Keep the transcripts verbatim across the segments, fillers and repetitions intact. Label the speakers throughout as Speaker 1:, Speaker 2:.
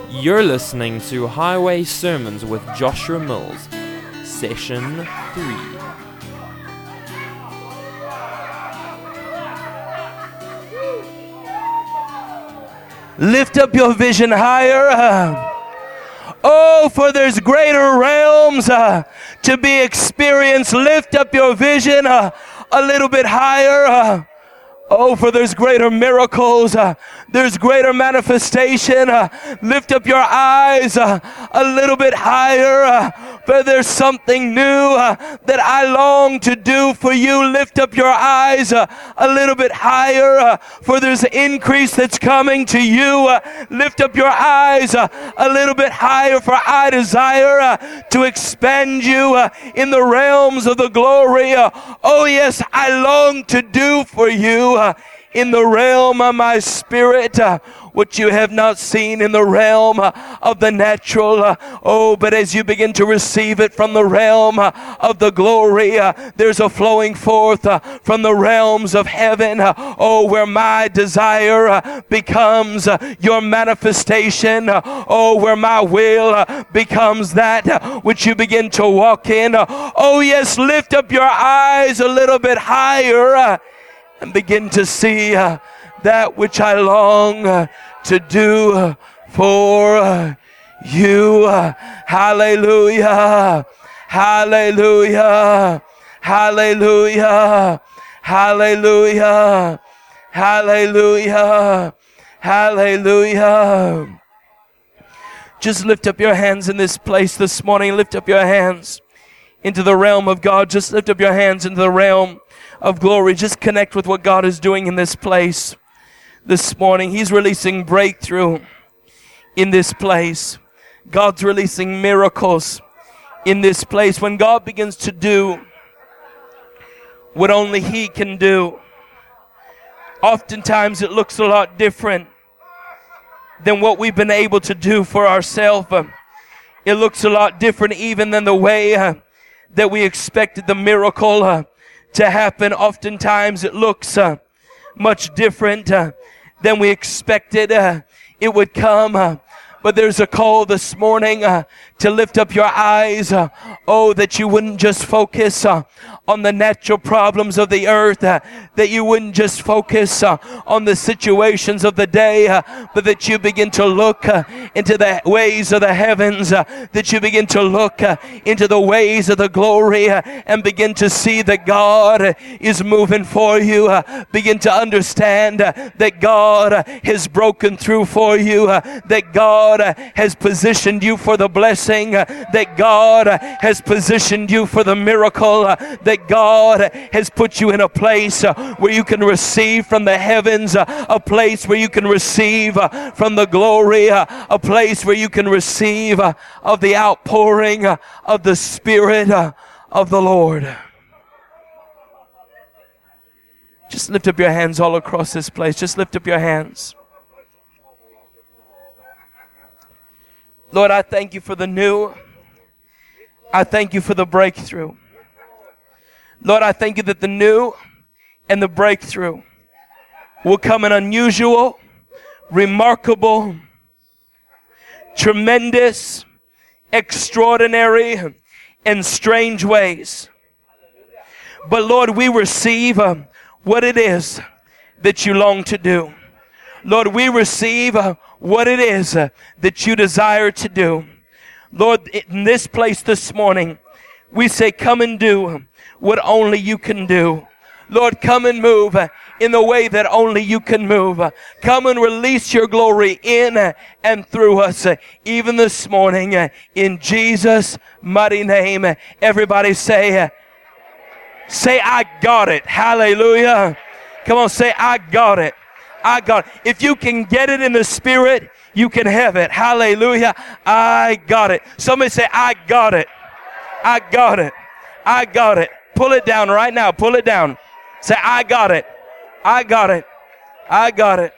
Speaker 1: You're listening to Highway Sermons with Joshua Mills, Session three.
Speaker 2: Lift up your vision higher. Oh, for there's greater realms uh, to be experienced. Lift up your vision uh, a little bit higher. Uh, oh, for there's greater miracles. Uh, there's greater manifestation. Uh, lift up your eyes uh, a little bit higher. Uh, for there's something new uh, that I long to do for you. Lift up your eyes uh, a little bit higher. Uh, for there's an increase that's coming to you. Uh, lift up your eyes uh, a little bit higher. For I desire uh, to expand you uh, in the realms of the glory. Uh, oh yes, I long to do for you uh, in the realm of my spirit uh, what you have not seen in the realm uh, of the natural. Uh, oh, but as you begin to receive it from the realm uh, of the glory, uh, there's a flowing forth uh, from the realms of heaven. Uh, oh, where my desire uh, becomes uh, your manifestation. Uh, oh, where my will uh, becomes that uh, which you begin to walk in. Uh, oh, yes, lift up your eyes a little bit higher uh, and begin to see uh, that which I long uh, to do uh, for uh, you. Uh, hallelujah. Hallelujah. Hallelujah. Hallelujah. Hallelujah. Hallelujah. Just lift up your hands in this place this morning. Lift up your hands into the realm of God. Just lift up your hands into the realm of glory. Just connect with what God is doing in this place this morning. He's releasing breakthrough in this place. God's releasing miracles in this place. When God begins to do what only He can do, oftentimes it looks a lot different than what we've been able to do for ourselves. It looks a lot different even than the way uh, that we expected the miracle uh, to happen. Oftentimes it looks uh, much different uh, than we expected uh, it would come. Uh, but there's a call this morning uh, to lift up your eyes. Uh, oh, that you wouldn't just focus uh, on the natural problems of the earth, uh, that you wouldn't just focus uh, on the situations of the day, uh, but that you begin to look uh, into the ways of the heavens, uh, that you begin to look uh, into the ways of the glory uh, and begin to see that God uh, is moving for you. Uh, begin to understand uh, that God uh, has broken through for you, uh, that God uh, has positioned you for the blessing, uh, that God uh, has positioned you for the miracle, uh, that God uh, has put you in a place uh, where you can receive from the heavens, uh, a place where you can receive uh, from the glory, uh, a place where you can receive uh, of the outpouring uh, of the Spirit uh, of the Lord. Just lift up your hands all across this place. Just lift up your hands. Lord, I thank you for the new. I thank you for the breakthrough. Lord, I thank you that the new and the breakthrough will come in unusual, remarkable, tremendous, extraordinary, and strange ways. But Lord, we receive uh, what it is that you long to do. Lord, we receive uh, what it is uh, that you desire to do. Lord, in this place this morning, we say, come and do what only you can do. Lord, come and move uh, in the way that only you can move. Uh, come and release your glory in uh, and through us, uh, even this morning, uh, in Jesus' mighty name. Uh, everybody say, uh, say, I got it. Hallelujah. Come on, say, I got it. I got it. If you can get it in the spirit, you can have it. Hallelujah. I got it. Somebody say, I got it. I got it. I got it. Pull it down right now. Pull it down. Say, I got it. I got it. I got it.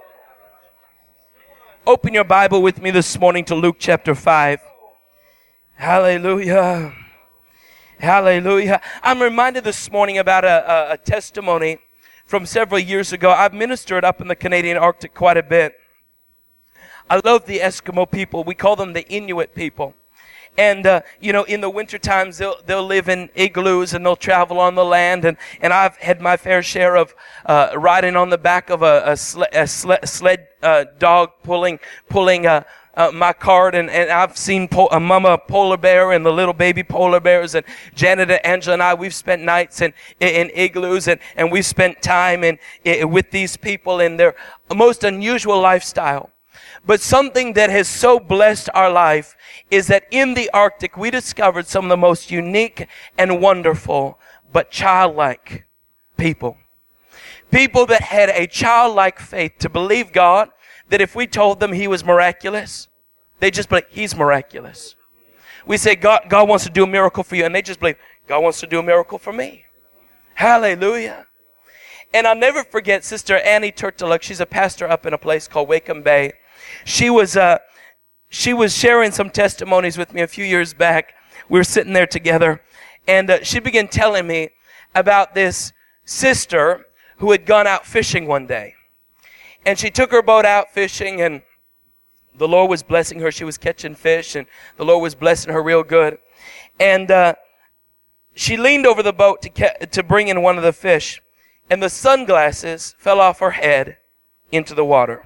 Speaker 2: Open your Bible with me this morning to Luke chapter five. Hallelujah. Hallelujah. I'm reminded this morning about a, a, a testimony from several years ago. I've ministered up in the Canadian Arctic quite a bit. I love the Eskimo people. We call them the Inuit people. And, uh, you know, in the winter times, they'll, they'll live in igloos and they'll travel on the land. And, and I've had my fair share of uh, riding on the back of a, a, sle- a sle- sled uh, dog pulling pulling uh, uh, my cart. And, and I've seen po- a mama polar bear and the little baby polar bears. And Janet and Angela and I, we've spent nights in, in igloos. And, and we've spent time in, in, with these people in their most unusual lifestyle. But something that has so blessed our life is that in the Arctic, we discovered some of the most unique and wonderful, but childlike people. People that had a childlike faith to believe God, that if we told them He was miraculous, they just believe He's miraculous. We say, God, God wants to do a miracle for you, and they just believe, God wants to do a miracle for me. Hallelujah. And I'll never forget Sister Annie Turteluk. She's a pastor up in a place called Wakem Bay. She was uh, she was sharing some testimonies with me a few years back. We were sitting there together, and uh, she began telling me about this sister who had gone out fishing one day. And she took her boat out fishing, and the Lord was blessing her. She was catching fish, and the Lord was blessing her real good. And uh, she leaned over the boat to ca- to bring in one of the fish, and the sunglasses fell off her head into the water.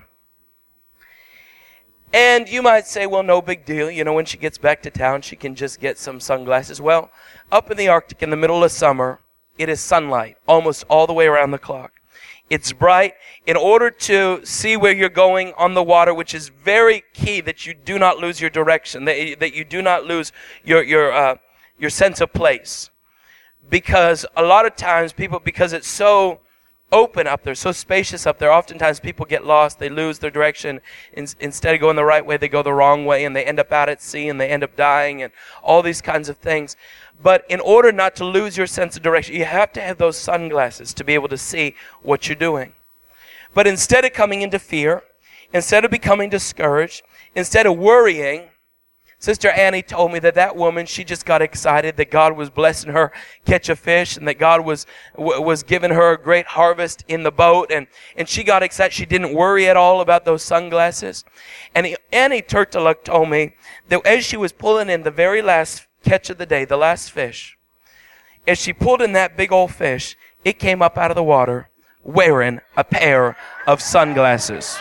Speaker 2: And you might say, well, no big deal. You know, when she gets back to town, she can just get some sunglasses. Well, up in the Arctic in the middle of summer, it is sunlight almost all the way around the clock. It's bright. In order to see where you're going on the water, which is very key that you do not lose your direction, that, that you do not lose your, your, uh, your sense of place. Because a lot of times people, because it's so open up there, so spacious up there, oftentimes people get lost, they lose their direction. In, instead of going the right way, they go the wrong way, and they end up out at sea, and they end up dying, and all these kinds of things. But in order not to lose your sense of direction, you have to have those sunglasses to be able to see what you're doing. But instead of coming into fear, instead of becoming discouraged, instead of worrying, Sister Annie told me that that woman, she just got excited that God was blessing her catch a fish, and that God was w- was giving her a great harvest in the boat, and, and she got excited. She didn't worry at all about those sunglasses. And he, Annie Turteluk told me that as she was pulling in the very last catch of the day, the last fish, as she pulled in that big old fish, it came up out of the water wearing a pair of sunglasses.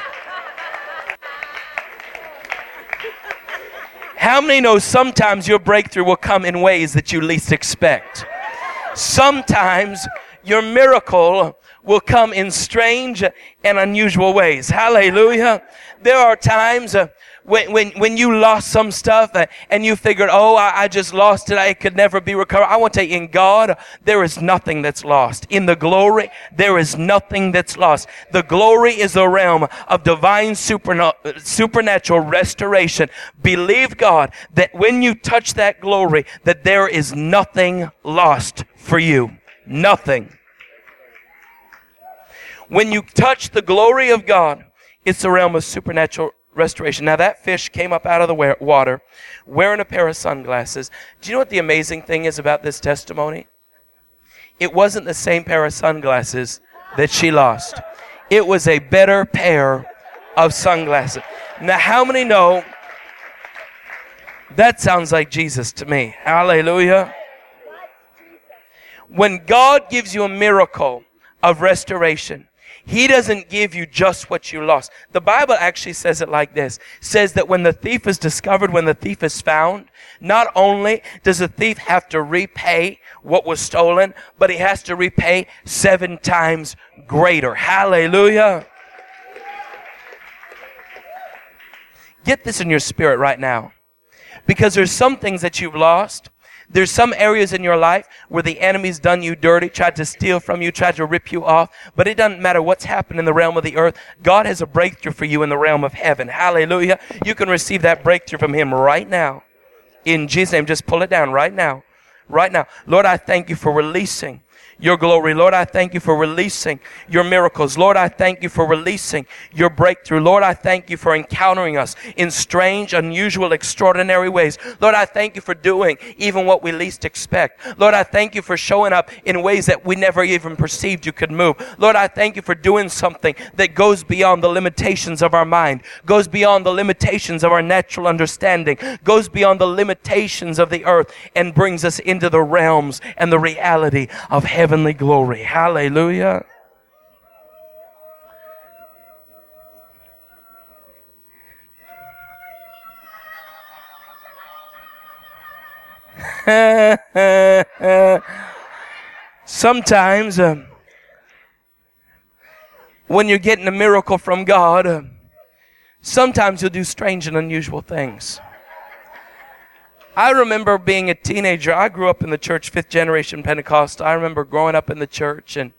Speaker 2: How many know sometimes your breakthrough will come in ways that you least expect? Sometimes your miracle will come in strange and unusual ways. Hallelujah. There are times uh, when, when, when you lost some stuff uh, and you figured, oh, I, I just lost it. I could never be recovered. I want to tell you, in God, there is nothing that's lost. In the glory, there is nothing that's lost. The glory is the realm of divine superna- supernatural restoration. Believe God that when you touch that glory, that there is nothing lost for you. Nothing. When you touch the glory of God, it's the realm of supernatural restoration. Now, that fish came up out of the water wearing a pair of sunglasses. Do you know what the amazing thing is about this testimony? It wasn't the same pair of sunglasses that she lost. It was a better pair of sunglasses. Now, how many know that sounds like Jesus to me? Hallelujah. When God gives you a miracle of restoration, He doesn't give you just what you lost. The Bible actually says it like this. It says that when the thief is discovered, when the thief is found, not only does the thief have to repay what was stolen, but he has to repay seven times greater. Hallelujah. Get this in your spirit right now. Because there's some things that you've lost. There's some areas in your life where the enemy's done you dirty, tried to steal from you, tried to rip you off. But it doesn't matter what's happened in the realm of the earth. God has a breakthrough for you in the realm of heaven. Hallelujah. You can receive that breakthrough from Him right now. In Jesus' name, just pull it down right now. Right now. Lord, I thank You for releasing your glory. Lord, I thank you for releasing your miracles. Lord, I thank you for releasing your breakthrough. Lord, I thank you for encountering us in strange, unusual, extraordinary ways. Lord, I thank you for doing even what we least expect. Lord, I thank you for showing up in ways that we never even perceived you could move. Lord, I thank you for doing something that goes beyond the limitations of our mind, goes beyond the limitations of our natural understanding, goes beyond the limitations of the earth, and brings us into the realms and the reality of heavenly glory. Hallelujah. Sometimes uh, when you're getting a miracle from God, uh, sometimes you'll do strange and unusual things. I remember being a teenager. I grew up in the church, fifth generation Pentecostal. I remember growing up in the church, and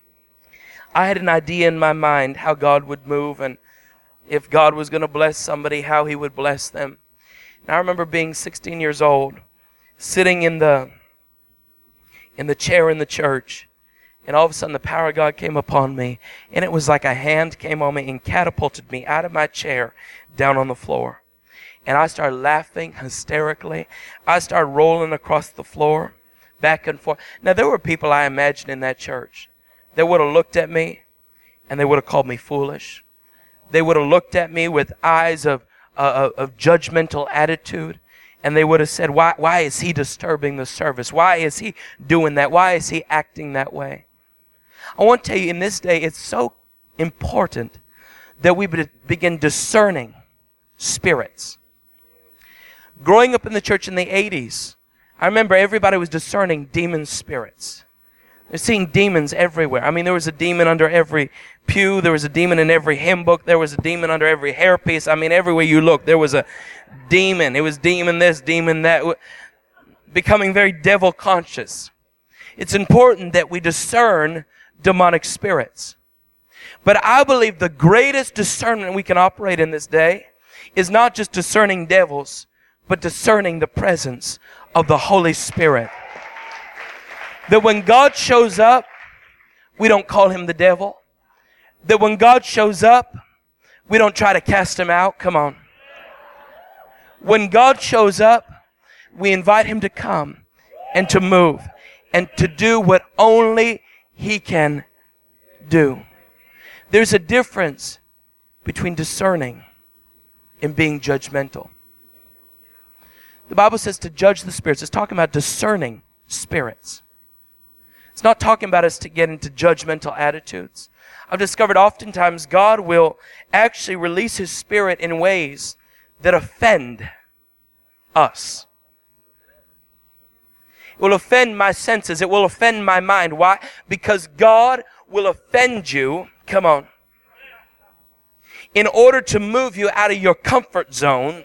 Speaker 2: I had an idea in my mind how God would move, and if God was going to bless somebody, how he would bless them. And I remember being sixteen years old, sitting in the in the chair in the church, and all of a sudden the power of God came upon me, and it was like a hand came on me and catapulted me out of my chair down on the floor. And I started laughing hysterically. I started rolling across the floor, back and forth. Now, there were people I imagined in that church that would have looked at me and they would have called me foolish. They would have looked at me with eyes of, uh, of judgmental attitude, and they would have said, why, why is he disturbing the service? Why is he doing that? Why is he acting that way? I want to tell you, in this day, it's so important that we begin discerning spirits. Growing up in the church in the eighties, I remember everybody was discerning demon spirits. They're seeing demons everywhere. I mean, there was a demon under every pew. There was a demon in every hymn book. There was a demon under every hairpiece. I mean, everywhere you look, there was a demon. It was demon this, demon that. Becoming very devil conscious. It's important that we discern demonic spirits. But I believe the greatest discernment we can operate in this day is not just discerning devils, but discerning the presence of the Holy Spirit. That when God shows up, we don't call him the devil. That when God shows up, we don't try to cast him out. Come on. When God shows up, we invite him to come and to move and to do what only he can do. There's a difference between discerning and being judgmental. The Bible says to judge the spirits. It's talking about discerning spirits. It's not talking about us to get into judgmental attitudes. I've discovered oftentimes God will actually release his spirit in ways that offend us. It will offend my senses. It will offend my mind. Why? Because God will offend you. Come on. In order to move you out of your comfort zone,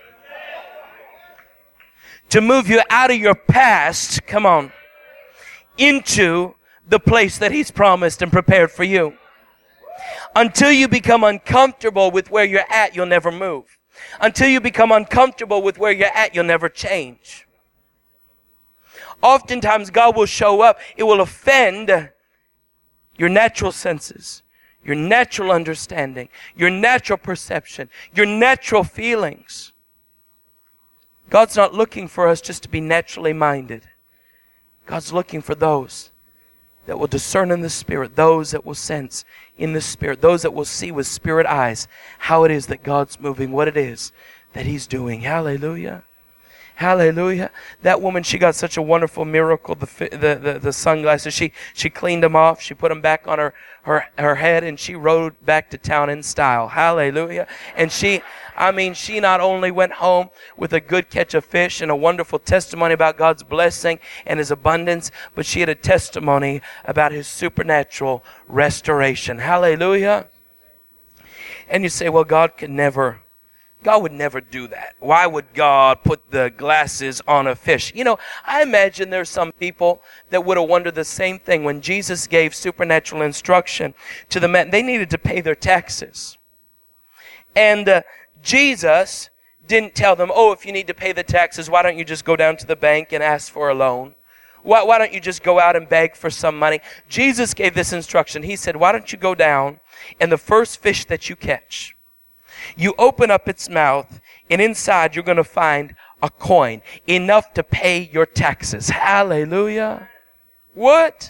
Speaker 2: to move you out of your past, come on, into the place that he's promised and prepared for you. Until you become uncomfortable with where you're at, you'll never move. Until you become uncomfortable with where you're at, you'll never change. Oftentimes, God will show up. It will offend your natural senses, your natural understanding, your natural perception, your natural feelings. God's not looking for us just to be naturally minded. God's looking for those that will discern in the Spirit, those that will sense in the Spirit, those that will see with Spirit eyes how it is that God's moving, what it is that he's doing. Hallelujah. Hallelujah. That woman, she got such a wonderful miracle. The the the, the sunglasses, she she cleaned them off. She put them back on her, her, her head, and she rode back to town in style. Hallelujah. And she, I mean, she not only went home with a good catch of fish and a wonderful testimony about God's blessing and his abundance, but she had a testimony about his supernatural restoration. Hallelujah. And you say, well, God could never God would never do that. Why would God put the glasses on a fish? You know, I imagine there's some people that would have wondered the same thing when Jesus gave supernatural instruction to the men. They needed to pay their taxes. And uh, Jesus didn't tell them, oh, if you need to pay the taxes, why don't you just go down to the bank and ask for a loan? Why, why don't you just go out and beg for some money? Jesus gave this instruction. He said, why don't you go down and the first fish that you catch, you open up its mouth, and inside you're going to find a coin, enough to pay your taxes. Hallelujah. What?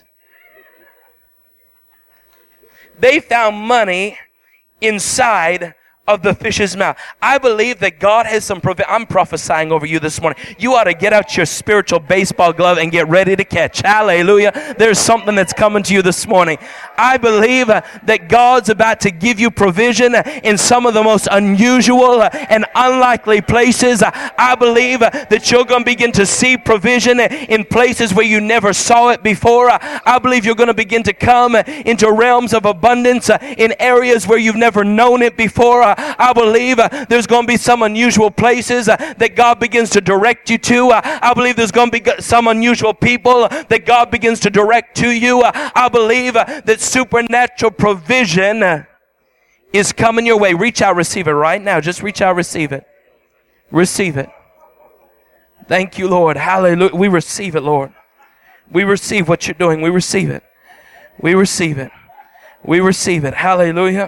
Speaker 2: They found money inside of the fish's mouth. I believe that God has some provi- I'm prophesying over you this morning. You ought to get out your spiritual baseball glove and get ready to catch. Hallelujah. There's something that's coming to you this morning. I believe uh, that God's about to give you provision uh, in some of the most unusual uh, and unlikely places. Uh, I believe uh, that you're going to begin to see provision uh, in places where you never saw it before. Uh, I believe you're going to begin to come uh, into realms of abundance uh, in areas where you've never known it before. Uh, I believe uh, there's going to be some unusual places uh, that God begins to direct you to. Uh, I believe there's going to be some unusual people uh, that God begins to direct to you. Uh, I believe uh, that supernatural provision uh, is coming your way. Reach out, receive it right now. Just reach out, receive it. Receive it. Thank you, Lord. Hallelujah. We receive it, Lord. We receive what you're doing. We receive it. We receive it. We receive it. Hallelujah.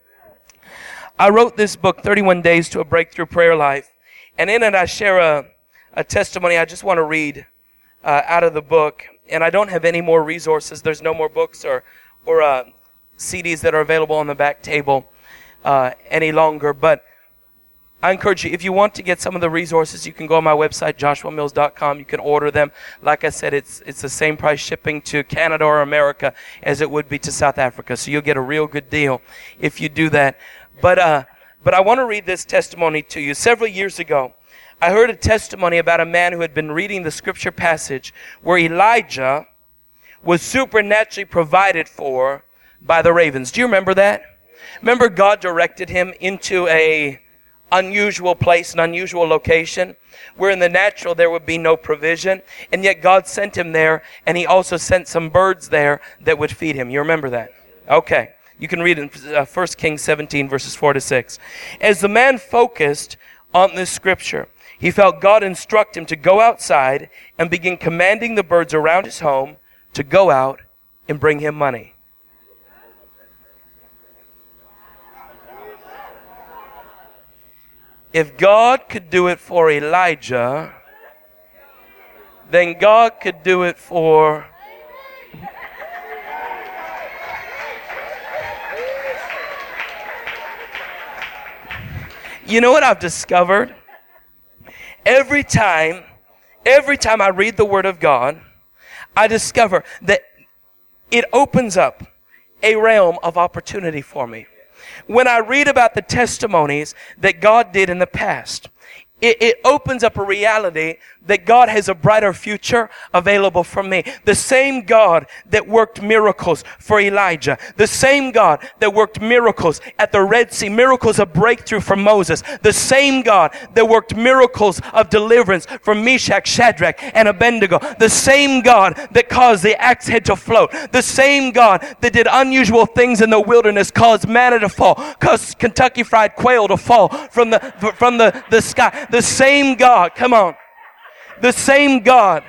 Speaker 2: I wrote this book, thirty-one days to a Breakthrough Prayer Life. And in it, I share a, a testimony I just want to read uh, out of the book. And I don't have any more resources. There's no more books or, or uh, C Ds that are available on the back table uh, any longer. But I encourage you, if you want to get some of the resources, you can go on my website, joshua mills dot com. You can order them. Like I said, it's it's the same price shipping to Canada or America as it would be to South Africa. So you'll get a real good deal if you do that. But uh, but I want to read this testimony to you. Several years ago, I heard a testimony about a man who had been reading the scripture passage where Elijah was supernaturally provided for by the ravens. Do you remember that? Remember, God directed him into a unusual place, an unusual location, where in the natural there would be no provision, and yet God sent him there, and he also sent some birds there that would feed him. You remember that? Okay. You can read in uh, First Kings seventeen, verses four to six. As the man focused on this scripture, he felt God instruct him to go outside and begin commanding the birds around his home to go out and bring him money. If God could do it for Elijah, then God could do it for... You know what I've discovered? Every time, every time I read the Word of God, I discover that it opens up a realm of opportunity for me. When I read about the testimonies that God did in the past, It, it opens up a reality that God has a brighter future available for me. The same God that worked miracles for Elijah, the same God that worked miracles at the Red Sea, miracles of breakthrough for Moses, the same God that worked miracles of deliverance for Meshach, Shadrach, and Abednego, the same God that caused the axe head to float, the same God that did unusual things in the wilderness, caused manna to fall, caused Kentucky Fried Quail to fall from the from the, the sky. The same God, come on, the same God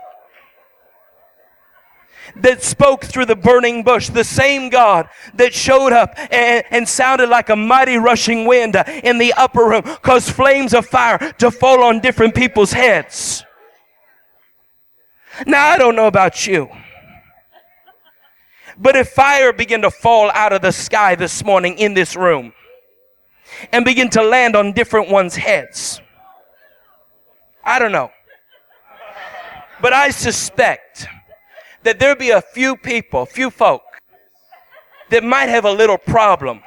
Speaker 2: that spoke through the burning bush, the same God that showed up and, and sounded like a mighty rushing wind in the upper room, caused flames of fire to fall on different people's heads. Now, I don't know about you, but if fire began to fall out of the sky this morning in this room and begin to land on different ones' heads, I don't know. But I suspect that there'll be a few people, few folk, that might have a little problem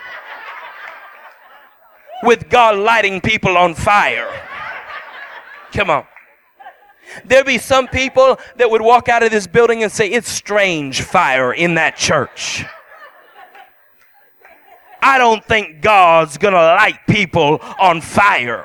Speaker 2: with God lighting people on fire. Come on. There'll be some people that would walk out of this building and say, it's strange fire in that church. I don't think God's going to light people on fire.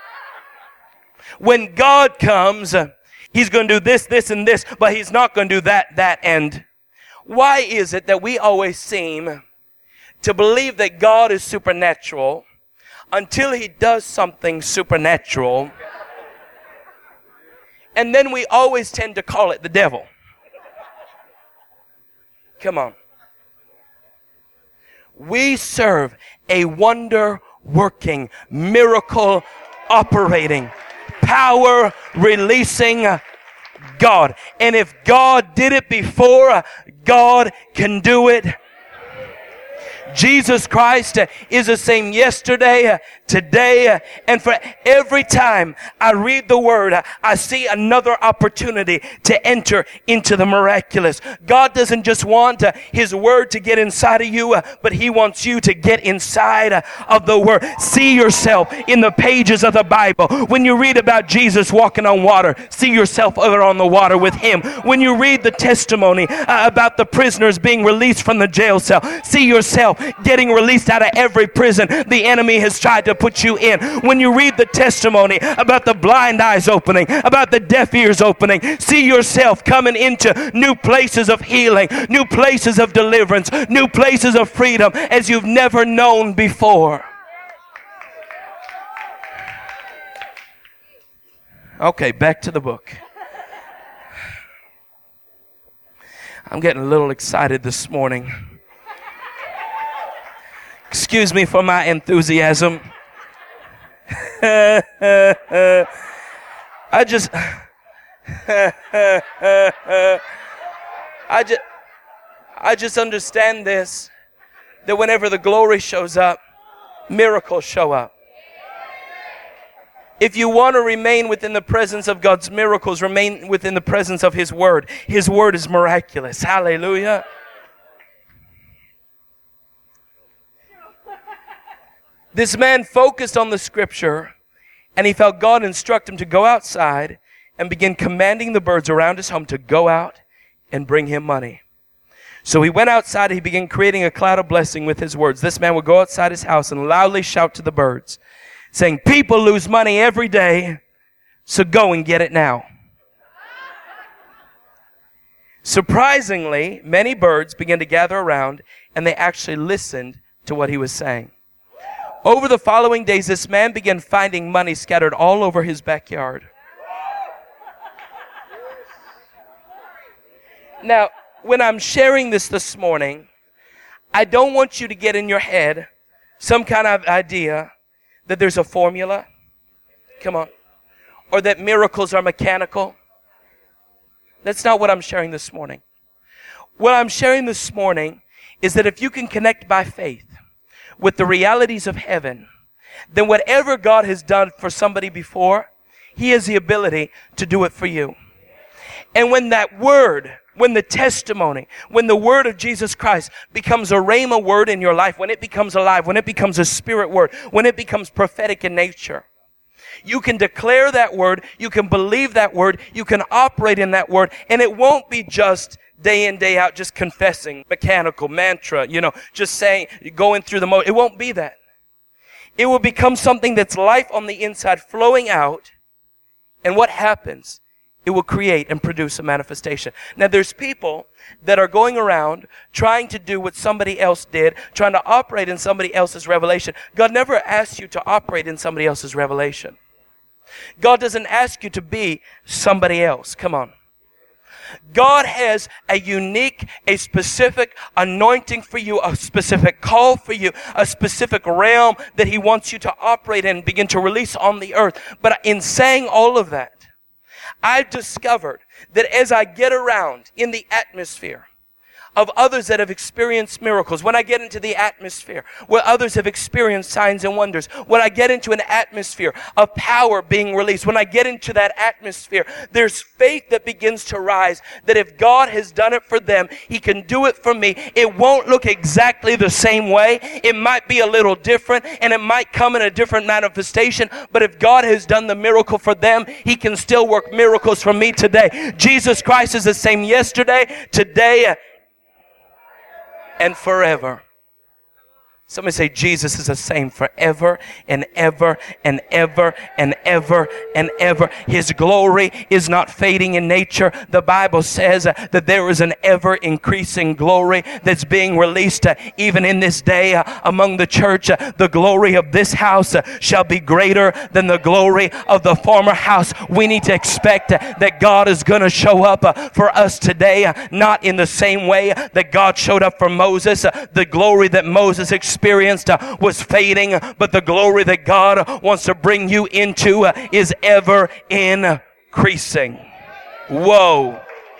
Speaker 2: When God comes, uh, He's going to do this, this, and this, but He's not going to do that, that, and... Why is it that we always seem to believe that God is supernatural until He does something supernatural And then we always tend to call it the devil. Come on. We serve a wonder-working, miracle-operating, power-releasing God. And if God did it before, God can do it. Jesus Christ is the same yesterday, today, and for every time I read the Word, I see another opportunity to enter into the miraculous. God doesn't just want His Word to get inside of you, but He wants you to get inside of the Word. See yourself in the pages of the Bible. When you read about Jesus walking on water, see yourself over on the water with Him. When you read the testimony uh, about the prisoners being released from the jail cell, see yourself getting released out of every prison the enemy has tried to put you in. When you read the testimony about the blind eyes opening, about the deaf ears opening, see yourself coming into new places of healing, new places of deliverance, new places of freedom as you've never known before. Okay, back to the book. I'm getting a little excited this morning. Excuse me for my enthusiasm. I just, I just, I just understand this, that whenever the glory shows up, miracles show up. If you want to remain within the presence of God's miracles, remain within the presence of His Word. His Word is miraculous. Hallelujah. This man focused on the Scripture, and he felt God instruct him to go outside and begin commanding the birds around his home to go out and bring him money. So he went outside and he began creating a cloud of blessing with his words. This man would go outside his house and loudly shout to the birds, saying, "People lose money every day, so go and get it now." Surprisingly, many birds began to gather around, and they actually listened to what he was saying. Over the following days, this man began finding money scattered all over his backyard. Now, when I'm sharing this this morning, I don't want you to get in your head some kind of idea that there's a formula. Come on. Or that miracles are mechanical. That's not what I'm sharing this morning. What I'm sharing this morning is that if you can connect by faith with the realities of heaven, then whatever God has done for somebody before, He has the ability to do it for you. And when that word, when the testimony, when the word of Jesus Christ becomes a rhema word in your life, when it becomes alive, when it becomes a spirit word, when it becomes prophetic in nature, you can declare that word, you can believe that word, you can operate in that word, and it won't be just day in, day out, just confessing, mechanical, mantra, you know, just saying, going through the mode. It won't be that. It will become something that's life on the inside flowing out. And what happens? It will create and produce a manifestation. Now, there's people that are going around trying to do what somebody else did, trying to operate in somebody else's revelation. God never asked you to operate in somebody else's revelation. God doesn't ask you to be somebody else. Come on. God has a unique, a specific anointing for you, a specific call for you, a specific realm that He wants you to operate in and begin to release on the earth. But in saying all of that, I've discovered that as I get around in the atmosphere of others that have experienced miracles, when I get into the atmosphere where others have experienced signs and wonders, when I get into an atmosphere of power being released, when I get into that atmosphere, there's faith that begins to rise that if God has done it for them, He can do it for me. It won't look exactly the same way. It might be a little different, and it might come in a different manifestation, but if God has done the miracle for them, He can still work miracles for me today. Jesus Christ is the same yesterday, today, and forever. Somebody say, Jesus is the same forever and ever and ever and ever and ever. His glory is not fading in nature. The Bible says uh, that there is an ever increasing glory that's being released uh, even in this day uh, among the church. Uh, the glory of this house uh, shall be greater than the glory of the former house. We need to expect uh, that God is going to show up uh, for us today, uh, not in the same way that God showed up for Moses. Uh, the glory that Moses experienced experienced uh, was fading, but the glory that God wants to bring you into uh, is ever increasing. Whoa.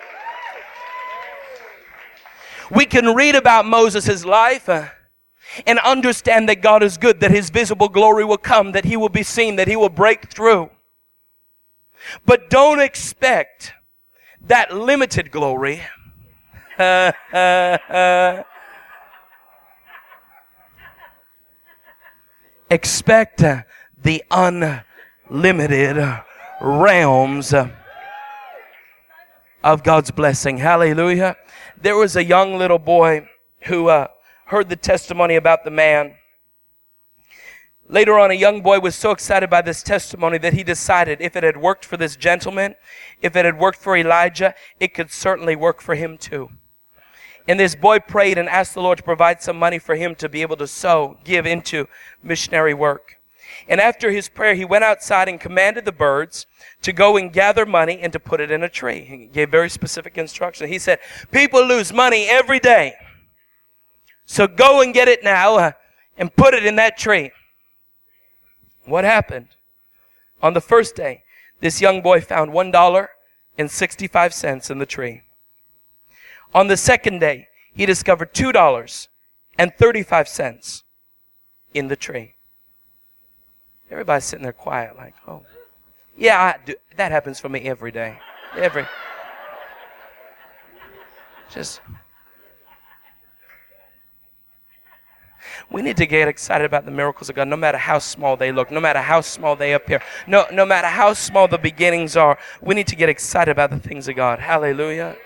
Speaker 2: We can read about Moses' life uh, and understand that God is good, that His visible glory will come, that He will be seen, that He will break through. But don't expect that limited glory expect uh, the unlimited uh, realms uh, of God's blessing. Hallelujah. There was a young little boy who uh, heard the testimony about the man. Later on, a young boy was so excited by this testimony that he decided if it had worked for this gentleman, if it had worked for Elijah, it could certainly work for him too. And this boy prayed and asked the Lord to provide some money for him to be able to sow, give into missionary work. And after his prayer, he went outside and commanded the birds to go and gather money and to put it in a tree. He gave very specific instructions. He said, people lose money every day. So go and get it now uh, and put it in that tree. What happened? On the first day, this young boy found one dollar and sixty-five cents in the tree. On the second day, he discovered two dollars and thirty-five cents in the tree. Everybody's sitting there quiet like, oh, yeah, I do. That happens for me every day. Every. Just. We need to get excited about the miracles of God, no matter how small they look, no matter how small they appear, no, no matter how small the beginnings are. We need to get excited about the things of God. Hallelujah.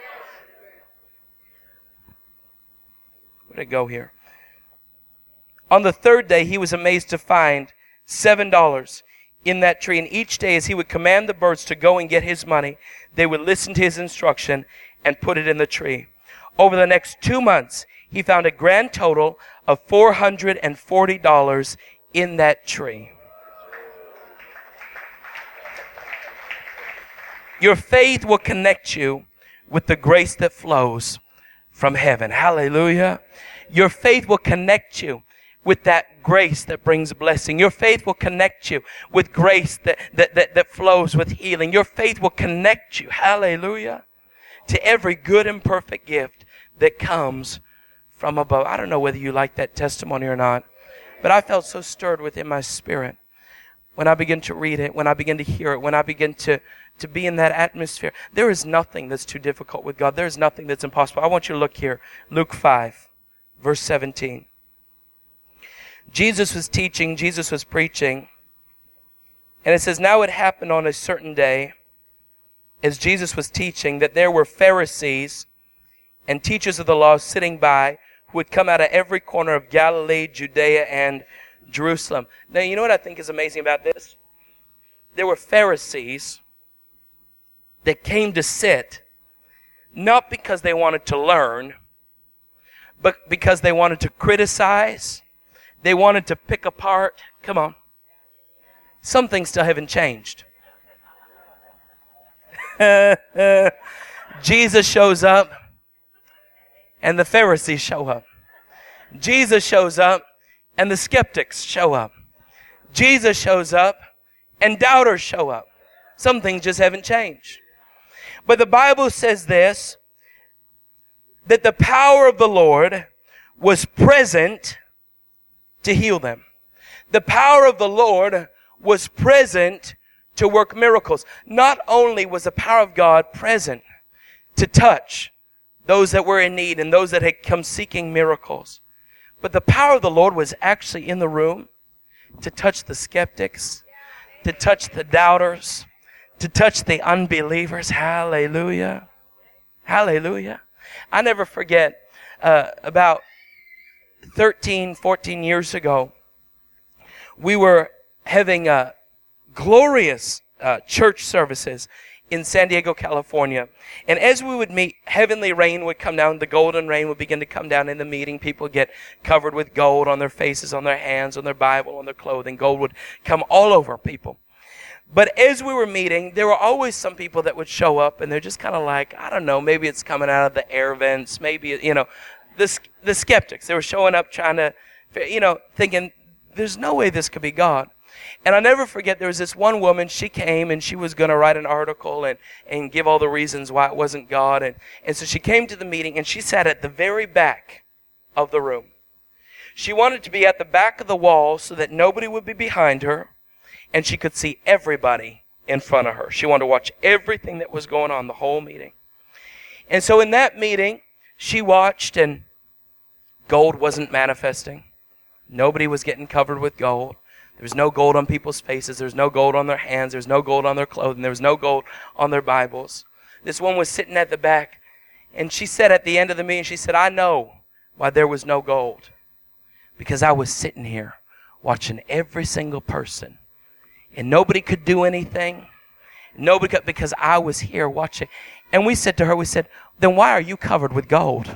Speaker 2: Where'd it go here? On the third day, he was amazed to find seven dollars in that tree. And each day, as he would command the birds to go and get his money, they would listen to his instruction and put it in the tree. Over the next two months, he found a grand total of four hundred forty dollars in that tree. Your faith will connect you with the grace that flows from heaven. Hallelujah. Your faith will connect you with that grace that brings blessing. Your faith will connect you with grace that, that, that, that flows with healing. Your faith will connect you, hallelujah, to every good and perfect gift that comes from above. I don't know whether you like that testimony or not, but I felt so stirred within my spirit when I began to read it, when I began to hear it, when I began to to be in that atmosphere. There is nothing that's too difficult with God. There is nothing that's impossible. I want you to look here. Luke five, verse seventeen. Jesus was teaching, Jesus was preaching, and it says, now it happened on a certain day, as Jesus was teaching, that there were Pharisees and teachers of the law sitting by who would come out of every corner of Galilee, Judea, and Jerusalem. Now, you know what I think is amazing about this? There were Pharisees that came to sit, not because they wanted to learn, but because they wanted to criticize, they wanted to pick apart. Come on. Some things still haven't changed. Jesus shows up, and the Pharisees show up. Jesus shows up, and the skeptics show up. Jesus shows up, and doubters show up. Some things just haven't changed. But the Bible says this, that the power of the Lord was present to heal them. The power of the Lord was present to work miracles. Not only was the power of God present to touch those that were in need and those that had come seeking miracles, but the power of the Lord was actually in the room to touch the skeptics, to touch the doubters, to touch the unbelievers. Hallelujah. Hallelujah. I never forget uh, about thirteen, fourteen years ago, we were having uh, glorious uh, church services in San Diego, California. And as we would meet, heavenly rain would come down. The golden rain would begin to come down in the meeting. People would get covered with gold on their faces, on their hands, on their Bible, on their clothing. Gold would come all over people. But as we were meeting, there were always some people that would show up, and they're just kind of like, I don't know, maybe it's coming out of the air vents. Maybe, you know, the, the skeptics. They were showing up trying to, you know, thinking, there's no way this could be God. And I'll never forget, there was this one woman, she came and she was going to write an article and, and give all the reasons why it wasn't God. And, and so she came to the meeting and she sat at the very back of the room. She wanted to be at the back of the wall so that nobody would be behind her and she could see everybody in front of her. She wanted to watch everything that was going on, the whole meeting. And so in that meeting, she watched and gold wasn't manifesting. Nobody was getting covered with gold. There was no gold on people's faces. There was no gold on their hands. There was no gold on their clothing. There was no gold on their Bibles. This one was sitting at the back, and she said at the end of the meeting, she said, I know why there was no gold. Because I was sitting here watching every single person, and nobody could do anything. Nobody could, because I was here watching. And we said to her, we said, then why are you covered with gold?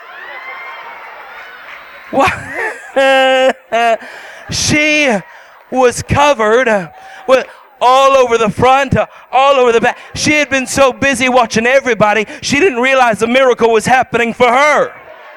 Speaker 2: Why? She was covered with all over the front, all over the back. She had been so busy watching everybody, she didn't realize the miracle was happening for her.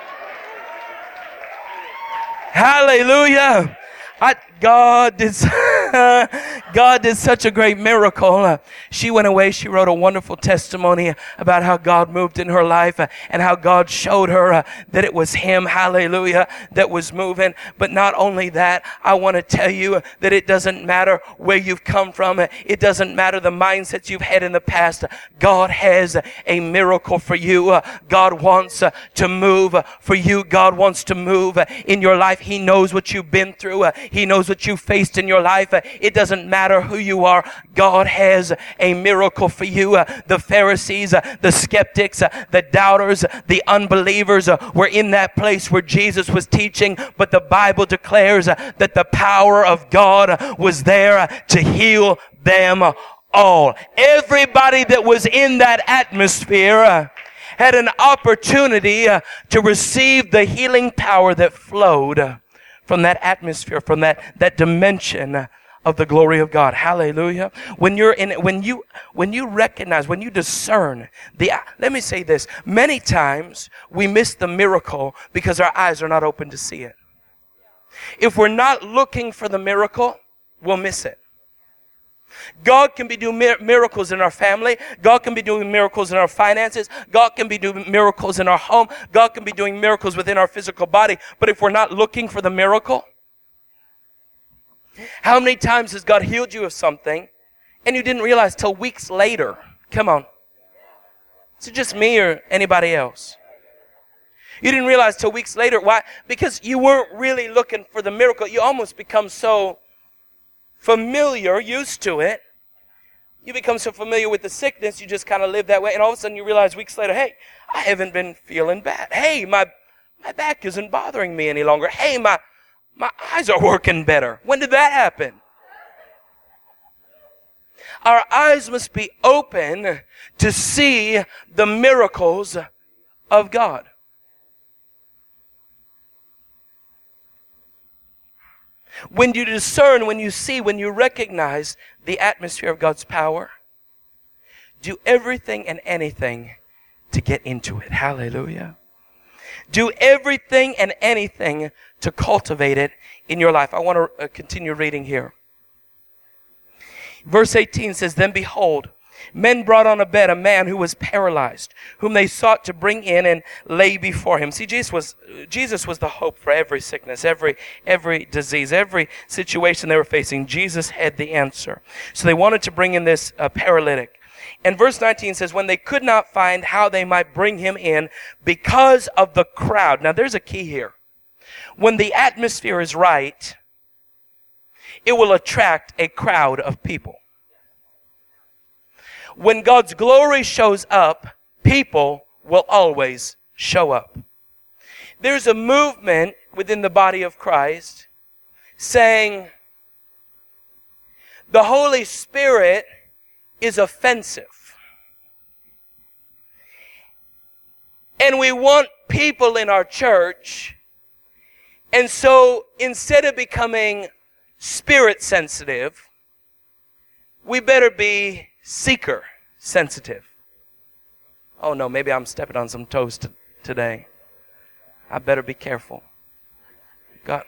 Speaker 2: Hallelujah. I, God did, God did such a great miracle. Uh, she went away. She wrote a wonderful testimony about how God moved in her life uh, and how God showed her uh, that it was Him, hallelujah, that was moving. But not only that, I want to tell you uh, that it doesn't matter where you've come from. Uh, it doesn't matter the mindsets you've had in the past. Uh, God has uh, a miracle for you. Uh, God wants uh, to move uh, for you. God wants to move uh, in your life. He knows what you've been through. Uh, He knows what you faced in your life. Uh, It doesn't matter who you are. God has a miracle for you. Uh, The Pharisees, uh, the skeptics, uh, the doubters, uh, the unbelievers uh, were in that place where Jesus was teaching, but the Bible declares uh, that the power of God uh, was there uh, to heal them all. Everybody that was in that atmosphere uh, had an opportunity uh, to receive the healing power that flowed uh, from that atmosphere, from that, that dimension of the glory of God. Hallelujah. When you're in, when you, when you recognize, when you discern the, let me say this, many times we miss the miracle because our eyes are not open to see it. If we're not looking for the miracle, we'll miss it. God can be doing mir- miracles in our family. God can be doing miracles in our finances. God can be doing miracles in our home. God can be doing miracles within our physical body. But if we're not looking for the miracle, how many times has God healed you of something and you didn't realize till weeks later? Come on. Is it just me or anybody else? You didn't realize till weeks later. Why? Because you weren't really looking for the miracle. You almost become so familiar, used to it. You become so familiar with the sickness, you just kind of live that way. And all of a sudden you realize weeks later, hey, I haven't been feeling bad. Hey, my my back isn't bothering me any longer. Hey, my, my eyes are working better. When did that happen? Our eyes must be open to see the miracles of God. When you discern, when you see, when you recognize the atmosphere of God's power, do everything and anything to get into it. Hallelujah. Do everything and anything to cultivate it in your life. I want to uh, continue reading here. Verse eighteen says, Then behold, men brought on a bed a man who was paralyzed, whom they sought to bring in and lay before him. See, Jesus was Jesus was the hope for every sickness, every every disease, every situation they were facing. Jesus had the answer. So they wanted to bring in this uh, paralytic. And verse nineteen says, when they could not find how they might bring him in because of the crowd. Now there's a key here. When the atmosphere is right, it will attract a crowd of people. When God's glory shows up, people will always show up. There's a movement within the body of Christ saying the Holy Spirit is offensive. And we want people in our church, and so instead of becoming spirit sensitive, we better be seeker sensitive. Oh no, maybe I'm stepping on some toes t- today. I better be careful. God.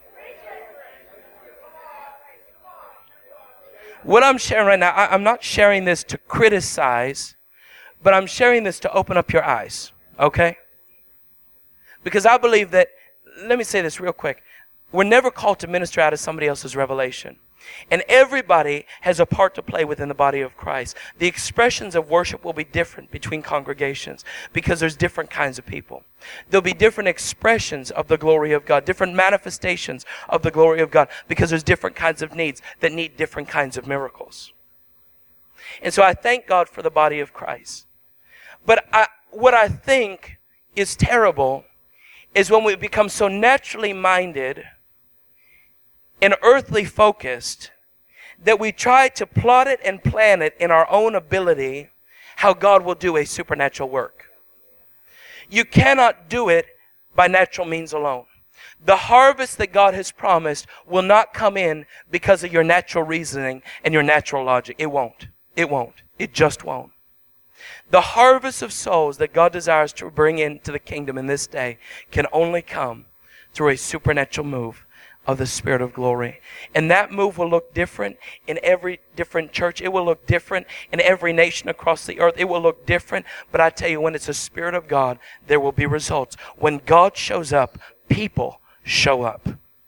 Speaker 2: What I'm sharing right now, I, I'm not sharing this to criticize, but I'm sharing this to open up your eyes, okay? Because I believe that, let me say this real quick. We're never called to minister out of somebody else's revelation. And everybody has a part to play within the body of Christ. The expressions of worship will be different between congregations because there's different kinds of people. There'll be different expressions of the glory of God, different manifestations of the glory of God because there's different kinds of needs that need different kinds of miracles. And so I thank God for the body of Christ. But I, what I think is terrible is when we become so naturally minded and earthly focused that we try to plot it and plan it in our own ability how God will do a supernatural work. You cannot do it by natural means alone. The harvest that God has promised will not come in because of your natural reasoning and your natural logic. It won't. It won't. It just won't. The harvest of souls that God desires to bring into the kingdom in this day can only come through a supernatural move of the Spirit of glory. And that move will look different in every different church. It will look different in every nation across the earth. It will look different. But I tell you, when it's a Spirit of God, there will be results. When God shows up, people show up.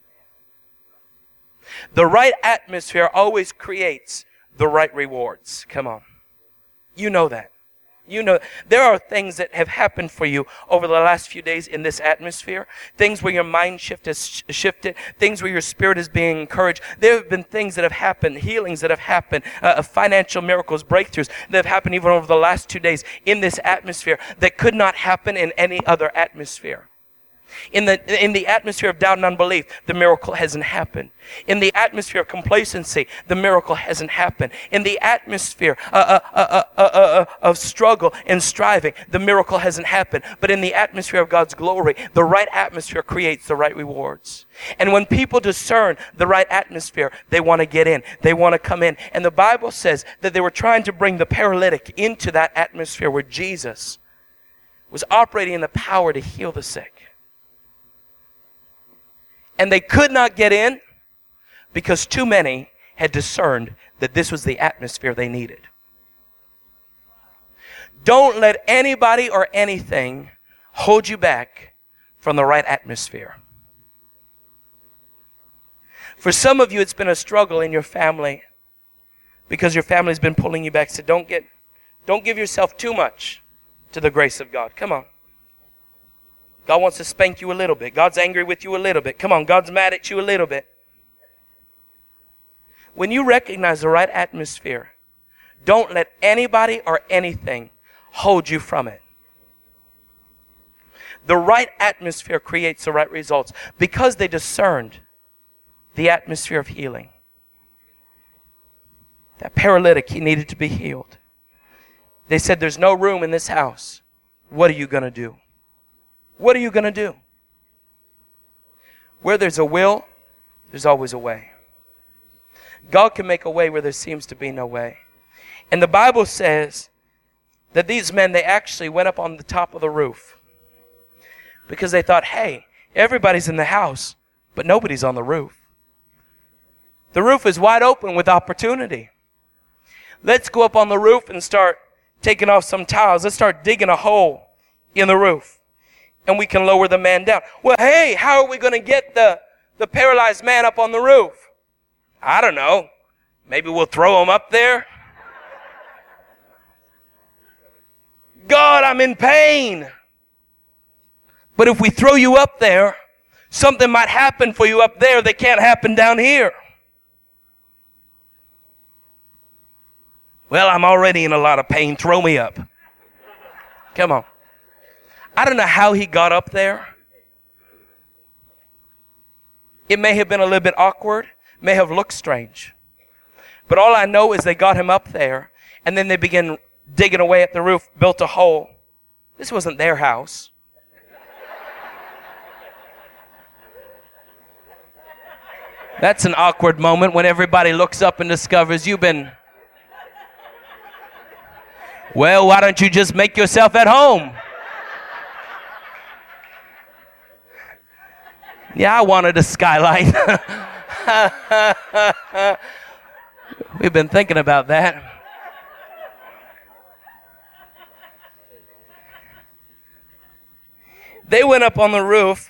Speaker 2: The right atmosphere always creates the right rewards. Come on. You know that. You know, there are things that have happened for you over the last few days in this atmosphere. Things where your mind shift has sh- shifted. Things where your spirit is being encouraged. There have been things that have happened, healings that have happened, uh, financial miracles, breakthroughs that have happened even over the last two days in this atmosphere that could not happen in any other atmosphere. In the, in the atmosphere of doubt and unbelief, the miracle hasn't happened. In the atmosphere of complacency, the miracle hasn't happened. In the atmosphere uh, uh, uh, uh, uh, uh, of struggle and striving, the miracle hasn't happened. But in the atmosphere of God's glory, the right atmosphere creates the right rewards. And when people discern the right atmosphere, they want to get in. They want to come in. And the Bible says that they were trying to bring the paralytic into that atmosphere where Jesus was operating in the power to heal the sick. And they could not get in because too many had discerned that this was the atmosphere they needed. Don't let anybody or anything hold you back from the right atmosphere. For some of you, it's been a struggle in your family because your family's been pulling you back. So don't get, don't give yourself too much to the grace of God. Come on. God wants to spank you a little bit. God's angry with you a little bit. Come on, God's mad at you a little bit. When you recognize the right atmosphere, don't let anybody or anything hold you from it. The right atmosphere creates the right results because they discerned the atmosphere of healing. That paralytic, he needed to be healed. They said, there's no room in this house. What are you going to do? What are you going to do? Where there's a will, there's always a way. God can make a way where there seems to be no way. And the Bible says that these men, they actually went up on the top of the roof because they thought, hey, everybody's in the house, but nobody's on the roof. The roof is wide open with opportunity. Let's go up on the roof and start taking off some tiles. Let's start digging a hole in the roof. And we can lower the man down. Well, hey, how are we going to get the, the paralyzed man up on the roof? I don't know. Maybe we'll throw him up there. God, I'm in pain. But if we throw you up there, something might happen for you up there that can't happen down here. Well, I'm already in a lot of pain. Throw me up. Come on. I don't know how he got up there, It may have been a little bit awkward, may have looked strange. But all I know is they got him up there, and then they began digging away at the roof, built a hole. This wasn't their house. That's an awkward moment when everybody looks up and discovers you've been... Well, why don't you just make yourself at home? Yeah, I wanted a skylight. We've been thinking about that. They went up on the roof.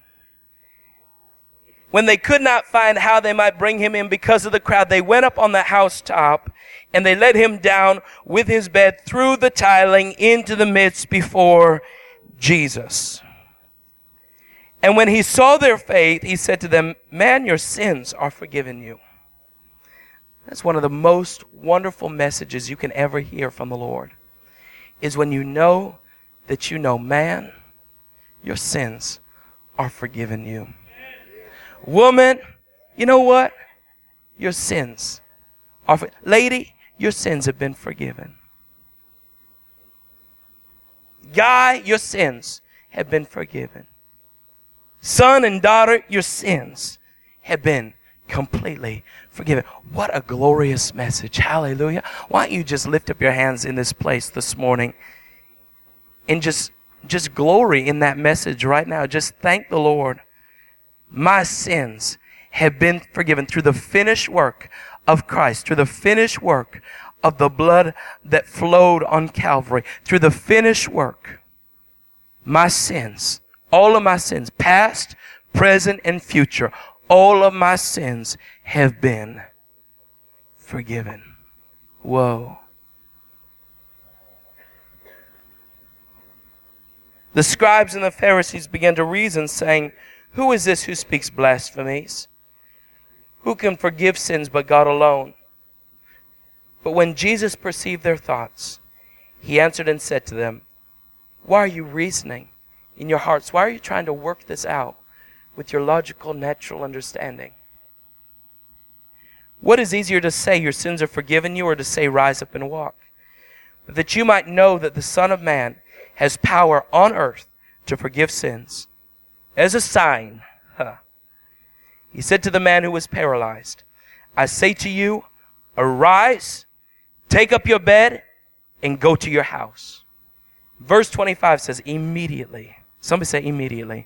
Speaker 2: When they could not find how they might bring him in because of the crowd, they went up on the housetop and they let him down with his bed through the tiling into the midst before Jesus. And when he saw their faith, he said to them, "Man, your sins are forgiven you." That's one of the most wonderful messages you can ever hear from the Lord, is when you know that you know, man, your sins are forgiven you. Woman, you know what? Your sins are for- Lady, your sins have been forgiven. Guy, your sins have been forgiven. Son and daughter, your sins have been completely forgiven. What a glorious message. Hallelujah. Why don't you just lift up your hands in this place this morning and just, just glory in that message right now. Just thank the Lord. My sins have been forgiven through the finished work of Christ, through the finished work of the blood that flowed on Calvary, through the finished work. My sins, all of my sins, past, present, and future, all of my sins have been forgiven. Whoa. The scribes and the Pharisees began to reason, saying, "Who is this who speaks blasphemies? Who can forgive sins but God alone?" But when Jesus perceived their thoughts, he answered and said to them, "Why are you reasoning in your hearts? Why are you trying to work this out with your logical, natural understanding? What is easier to say, your sins are forgiven you, or to say, rise up and walk? But that you might know that the Son of Man has power on earth to forgive sins." As a sign, huh, he said to the man who was paralyzed, "I say to you, arise, take up your bed, and go to your house." Verse twenty-five says, immediately. Somebody say immediately.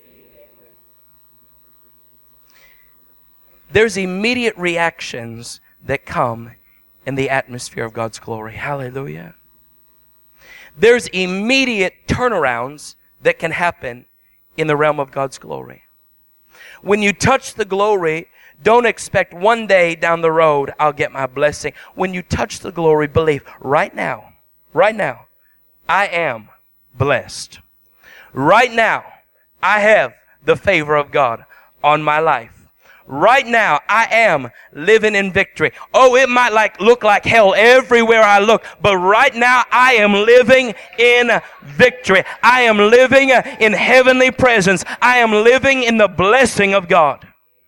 Speaker 2: There's immediate reactions that come in the atmosphere of God's glory. Hallelujah. There's immediate turnarounds that can happen in the realm of God's glory. When you touch the glory, don't expect one day down the road, I'll get my blessing. When you touch the glory, believe right now, right now, I am blessed. Right now, I have the favor of God on my life. Right now, I am living in victory. Oh, it might like look like hell everywhere I look, but right now I am living in victory. I am living in heavenly presence. I am living in the blessing of God.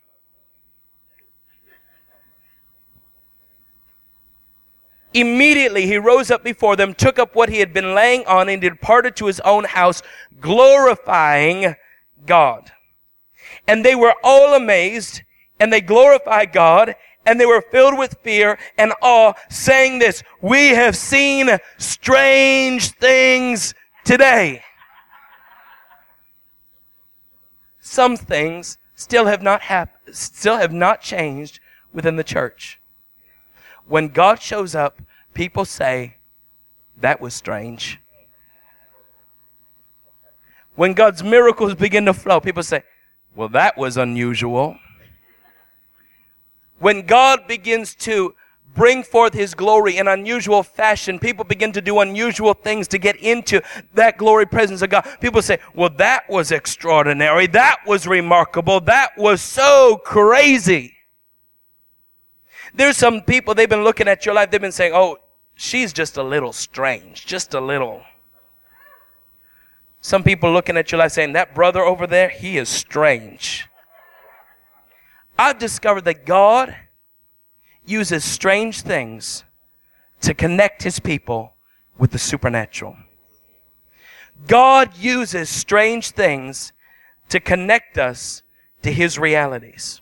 Speaker 2: Immediately he rose up before them, took up what he had been laying on, and departed to his own house, glorifying God. And they were all amazed, and they glorified God, and they were filled with fear and awe, saying this, "We have seen strange things today." Some things still have not happened, still have not changed within the church. When God shows up, people say, "That was strange." When God's miracles begin to flow, people say, "Well, that was unusual." When God begins to bring forth His glory in unusual fashion, people begin to do unusual things to get into that glory presence of God. People say, "Well, that was extraordinary. That was remarkable. That was so crazy." There's some people, they've been looking at your life, they've been saying, "Oh, she's just a little strange, just a little." Some people looking at your life saying, "That brother over there, he is strange." I've discovered that God uses strange things to connect His people with the supernatural. God uses strange things to connect us to His realities.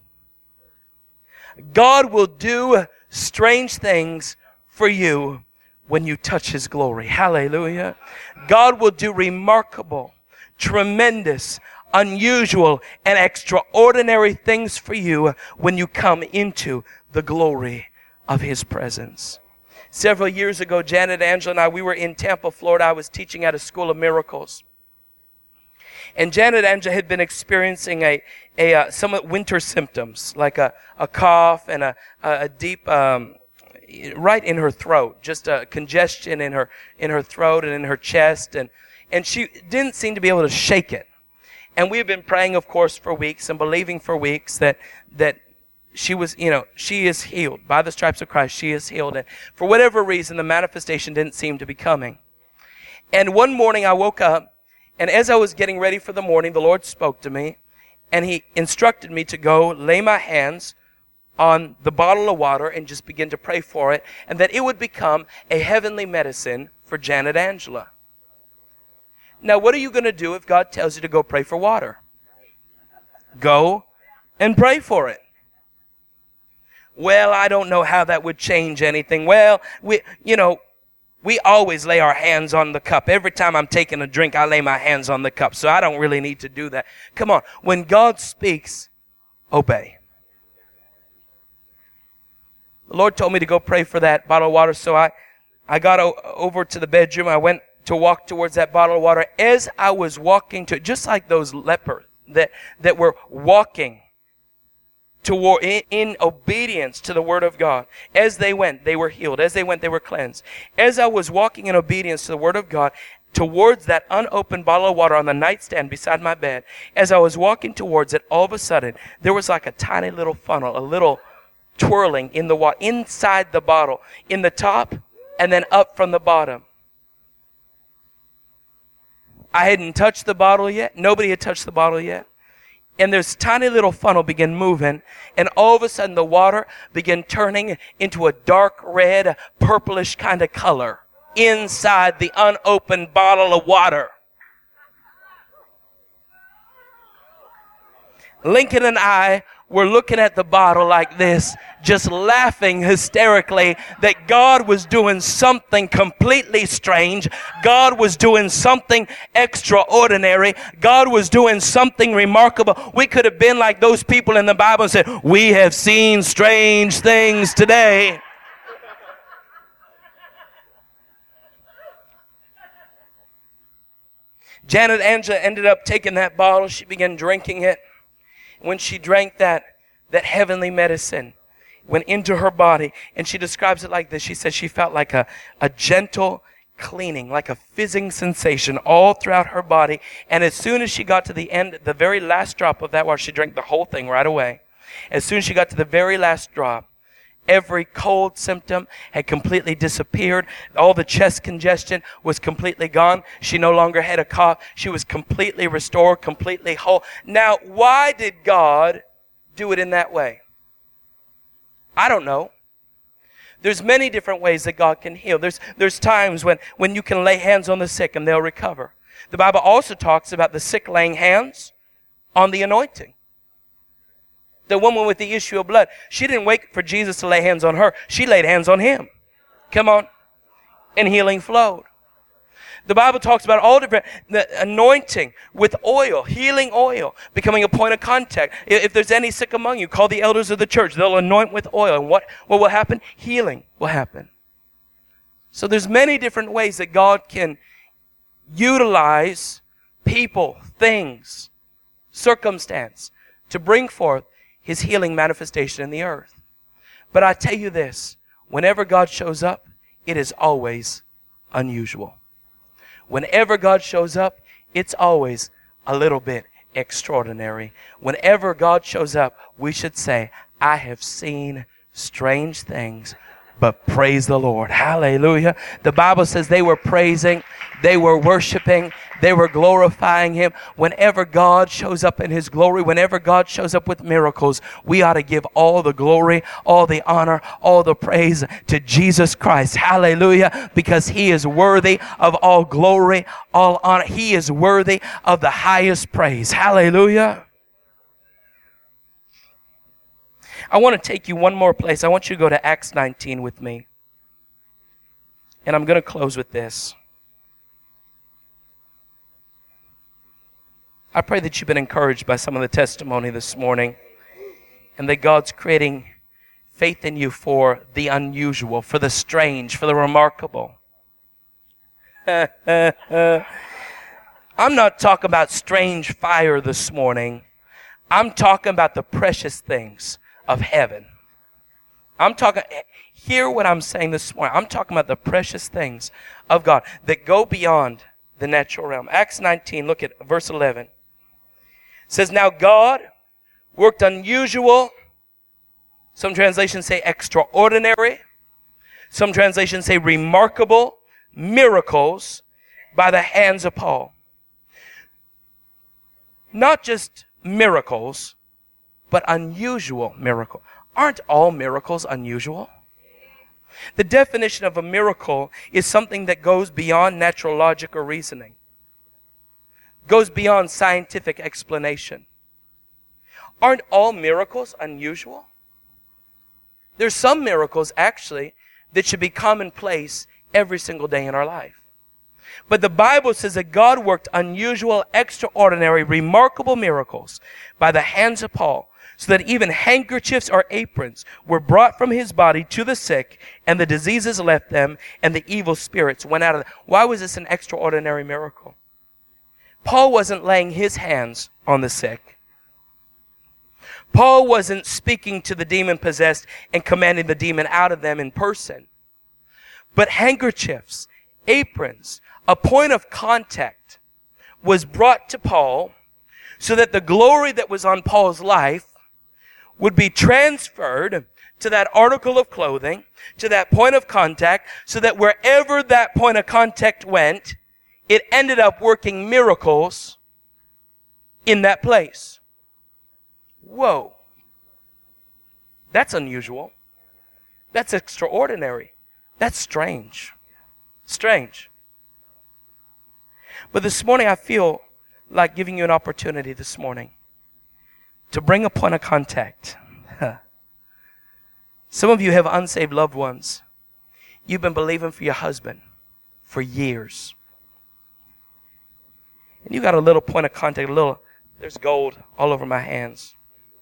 Speaker 2: God will do strange things for you when you touch His glory. Hallelujah. God will do remarkable, tremendous, unusual, and extraordinary things for you when you come into the glory of His presence. Several years ago, Janet, Angela, and I, we were in Tampa, Florida. I was teaching at a school of miracles. And Janet, Angela had been experiencing a, a uh, somewhat winter symptoms, like a, a cough and a, a deep, um, right in her throat, just a congestion in her, in her throat and in her chest. And, and she didn't seem to be able to shake it. And we've been praying, of course, for weeks and believing for weeks that, that she was, you know, she is healed. By the stripes of Christ, she is healed. And for whatever reason, the manifestation didn't seem to be coming. And one morning I woke up, and as I was getting ready for the morning, the Lord spoke to me, and He instructed me to go lay my hands on the bottle of water and just begin to pray for it, and that it would become a heavenly medicine for Janet Angela. Now, what are you going to do if God tells you to go pray for water? Go and pray for it. Well, I don't know how that would change anything. Well, we, you know, we always lay our hands on the cup. Every time I'm taking a drink, I lay my hands on the cup. So I don't really need to do that. Come on. When God speaks, obey. The Lord told me to go pray for that bottle of water. So I, I got o- over to the bedroom. I went to walk towards that bottle of water. As I was walking to, just like those lepers that, that were walking toward, in, in obedience to the Word of God. As they went, they were healed. As they went, they were cleansed. As I was walking in obedience to the Word of God, towards that unopened bottle of water on the nightstand beside my bed, as I was walking towards it, all of a sudden, there was like a tiny little funnel, a little twirling in the water, inside the bottle, in the top, and then up from the bottom. I hadn't touched the bottle yet. Nobody had touched the bottle yet. And this tiny little funnel began moving, and all of a sudden the water began turning into a dark red, purplish kind of color inside the unopened bottle of water. Lincoln and I were looking at the bottle like this, just laughing hysterically that God was doing something completely strange. God was doing something extraordinary. God was doing something remarkable. We could have been like those people in the Bible and said, "We have seen strange things today." Janet Angela ended up taking that bottle. She began drinking it. When she drank that, that heavenly medicine went into her body, and she describes it like this. She says she felt like a, a gentle cleaning, like a fizzing sensation all throughout her body. And as soon as she got to the end, the very last drop of that water, she drank the whole thing right away. As soon as she got to the very last drop, every cold symptom had completely disappeared. All the chest congestion was completely gone. She no longer had a cough. She was completely restored, completely whole. Now, why did God do it in that way? I don't know. There's many different ways that God can heal. There's, there's times when, when you can lay hands on the sick and they'll recover. The Bible also talks about the sick laying hands on the anointing. The woman with the issue of blood, she didn't wait for Jesus to lay hands on her. She laid hands on him. Come on. And healing flowed. The Bible talks about all different, the anointing with oil, healing oil, becoming a point of contact. If there's any sick among you, call the elders of the church. They'll anoint with oil. And what, what will happen? Healing will happen. So there's many different ways that God can utilize people, things, circumstance to bring forth His healing manifestation in the earth. But I tell you this, whenever God shows up, it is always unusual. Whenever God shows up, it's always a little bit extraordinary. Whenever God shows up, we should say, "I have seen strange things, but praise the Lord." Hallelujah. The Bible says they were praising They were worshiping. They were glorifying Him. Whenever God shows up in His glory, whenever God shows up with miracles, we ought to give all the glory, all the honor, all the praise to Jesus Christ. Hallelujah. Because He is worthy of all glory, all honor. He is worthy of the highest praise. Hallelujah. I want to take you one more place. I want you to go to Acts nineteen with me. And I'm going to close with this. I pray that you've been encouraged by some of the testimony this morning and that God's creating faith in you for the unusual, for the strange, for the remarkable. I'm not talking about strange fire this morning. I'm talking about the precious things of heaven. I'm talking, hear what I'm saying this morning. I'm talking about the precious things of God that go beyond the natural realm. Acts nineteen, look at verse eleven. It says, now God worked unusual, some translations say extraordinary, some translations say remarkable miracles by the hands of Paul. Not just miracles, but unusual miracle. Aren't all miracles unusual? The definition of a miracle is something that goes beyond natural logic or reasoning. Goes beyond scientific explanation. Aren't all miracles unusual? There's some miracles, actually, that should be commonplace every single day in our life. But the Bible says that God worked unusual, extraordinary, remarkable miracles by the hands of Paul, so that even handkerchiefs or aprons were brought from his body to the sick, and the diseases left them, and the evil spirits went out of them. Why was this an extraordinary miracle? Paul wasn't laying his hands on the sick. Paul wasn't speaking to the demon-possessed and commanding the demon out of them in person. But handkerchiefs, aprons, a point of contact was brought to Paul so that the glory that was on Paul's life would be transferred to that article of clothing, to that point of contact, so that wherever that point of contact went, it ended up working miracles in that place. Whoa. That's unusual. That's extraordinary. That's strange. Strange. But this morning I feel like giving you an opportunity this morning to bring a point of contact. Some of you have unsaved loved ones. You've been believing for your husband for years. And you got a little point of contact, a little, there's gold all over my hands.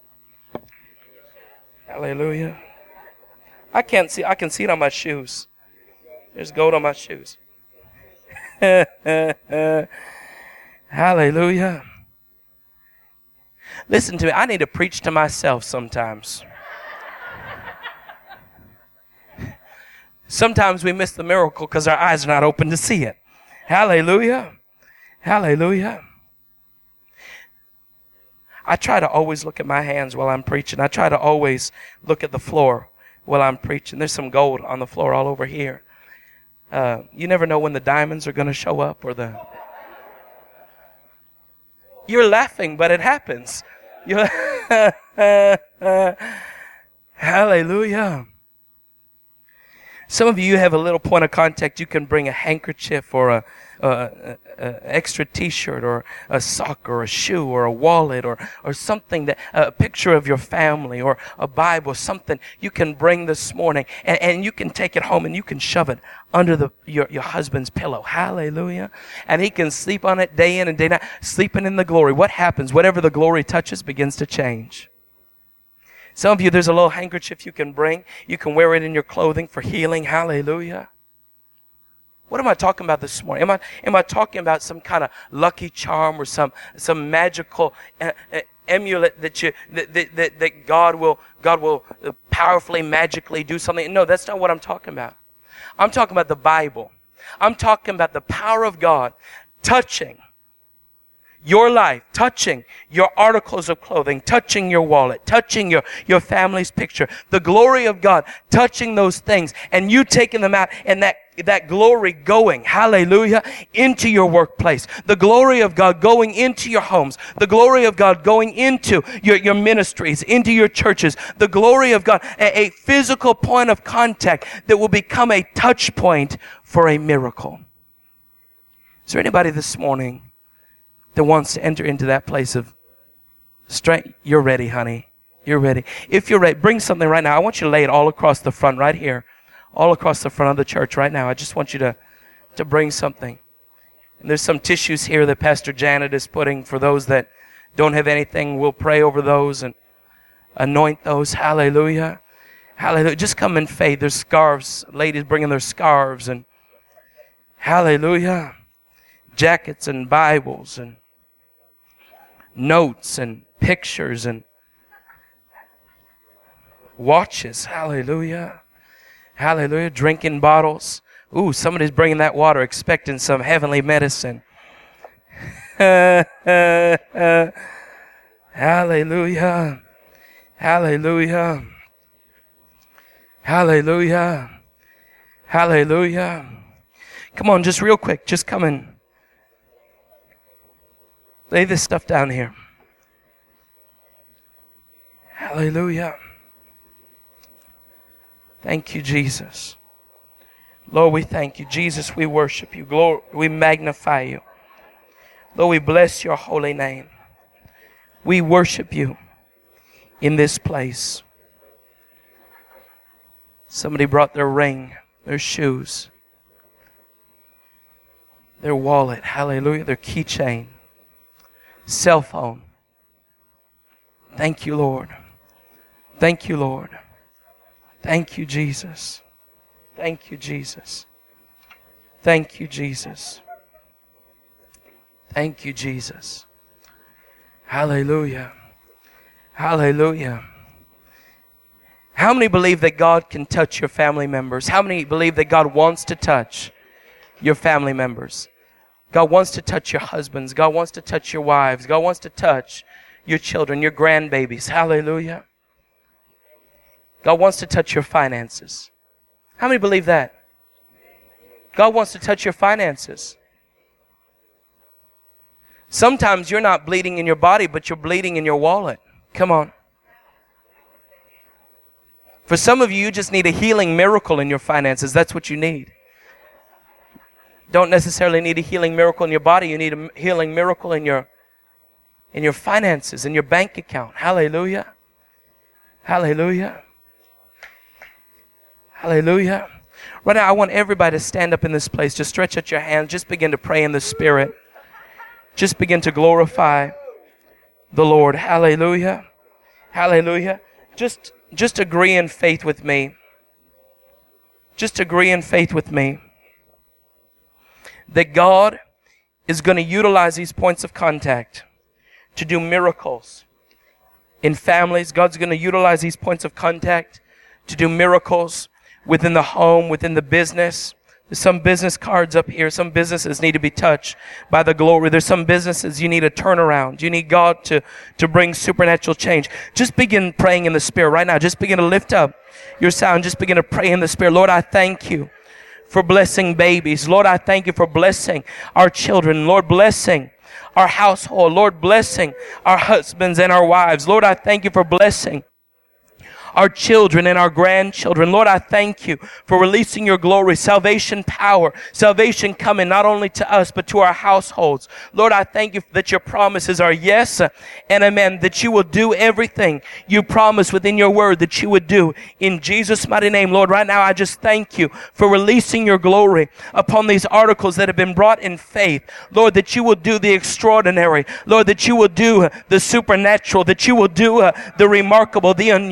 Speaker 2: Hallelujah. I can't see, I can see it on my shoes. There's gold on my shoes. Hallelujah. Listen to me, I need to preach to myself sometimes. Sometimes we miss the miracle because our eyes are not open to see it. Hallelujah. Hallelujah. I try to always look at my hands while I'm preaching. I try to always look at the floor while I'm preaching. There's some gold on the floor all over here. Uh, you never know when the diamonds are going to show up or the... You're laughing, but it happens. You're... Hallelujah. Some of you have a little point of contact. You can bring a handkerchief or a, a, a, a extra T-shirt or a sock or a shoe or a wallet or or something that a picture of your family or a Bible, something you can bring this morning, and, and you can take it home and you can shove it under the your your husband's pillow. Hallelujah! And he can sleep on it day in and day out, sleeping in the glory. What happens? Whatever the glory touches begins to change. Some of you, there's a little handkerchief you can bring. You can wear it in your clothing for healing. Hallelujah. What am I talking about this morning? Am I am I talking about some kind of lucky charm or some some magical uh, uh, amulet that you that, that that that God will God will powerfully magically do something? No, that's not what I'm talking about. I'm talking about the Bible. I'm talking about the power of God touching your life, touching your articles of clothing, touching your wallet, touching your, your family's picture, the glory of God, touching those things, and you taking them out, and that that glory going, hallelujah, into your workplace, the glory of God going into your homes, the glory of God going into your, your ministries, into your churches, the glory of God, a, a physical point of contact that will become a touch point for a miracle. Is there anybody this morning that wants to enter into that place of strength? You're ready, honey. You're ready. If you're ready, bring something right now. I want you to lay it all across the front right here. All across the front of the church right now. I just want you to, to bring something. And there's some tissues here that Pastor Janet is putting for those that don't have anything. We'll pray over those and anoint those. Hallelujah. Hallelujah. Just come in faith. There's scarves. Ladies bringing their scarves. And hallelujah. Jackets and Bibles and notes and pictures and watches. Hallelujah. Hallelujah. Drinking bottles. Ooh, somebody's bringing that water expecting some heavenly medicine. Hallelujah. Hallelujah. Hallelujah. Hallelujah. Come on, just real quick. Just come in. Lay this stuff down here. Hallelujah. Thank you, Jesus. Lord, we thank you. Jesus, we worship you. Glory, we magnify you. Lord, we bless your holy name. We worship you in this place. Somebody brought their ring, their shoes, their wallet, hallelujah, their keychain, cell phone. Thank you, Lord. Thank you, Lord. Thank you, Jesus. Thank you, Jesus. Thank you, Jesus. Thank you, Jesus. Hallelujah. Hallelujah. How many believe that God can touch your family members? How many believe that God wants to touch your family members? God wants to touch your husbands. God wants to touch your wives. God wants to touch your children, your grandbabies. Hallelujah. God wants to touch your finances. How many believe that? God wants to touch your finances. Sometimes you're not bleeding in your body, but you're bleeding in your wallet. Come on. For some of you, you just need a healing miracle in your finances. That's what you need. Don't necessarily need a healing miracle in your body. You need a healing miracle in your in your finances, in your bank account. Hallelujah. Hallelujah. Hallelujah. Right now, I want everybody to stand up in this place. Just stretch out your hands. Just begin to pray in the Spirit. Just begin to glorify the Lord. Hallelujah. Hallelujah. Just, just agree in faith with me. Just agree in faith with me that God is going to utilize these points of contact to do miracles in families. God's going to utilize these points of contact to do miracles within the home, within the business. There's some business cards up here. Some businesses need to be touched by the glory. There's some businesses you need a turnaround. You need God to, to bring supernatural change. Just begin praying in the Spirit right now. Just begin to lift up your sound. Just begin to pray in the Spirit. Lord, I thank you for blessing babies. Lord, I thank you for blessing our children. Lord, blessing our household. Lord, blessing our husbands and our wives. Lord, I thank you for blessing our children and our grandchildren. Lord, I thank you for releasing your glory, salvation power, salvation coming not only to us, but to our households. Lord, I thank you that your promises are yes and amen, that you will do everything you promised within your word that you would do. In Jesus' mighty name, Lord, right now I just thank you for releasing your glory upon these articles that have been brought in faith. Lord, that you will do the extraordinary. Lord, that you will do the supernatural, that you will do uh, the remarkable, the unusual.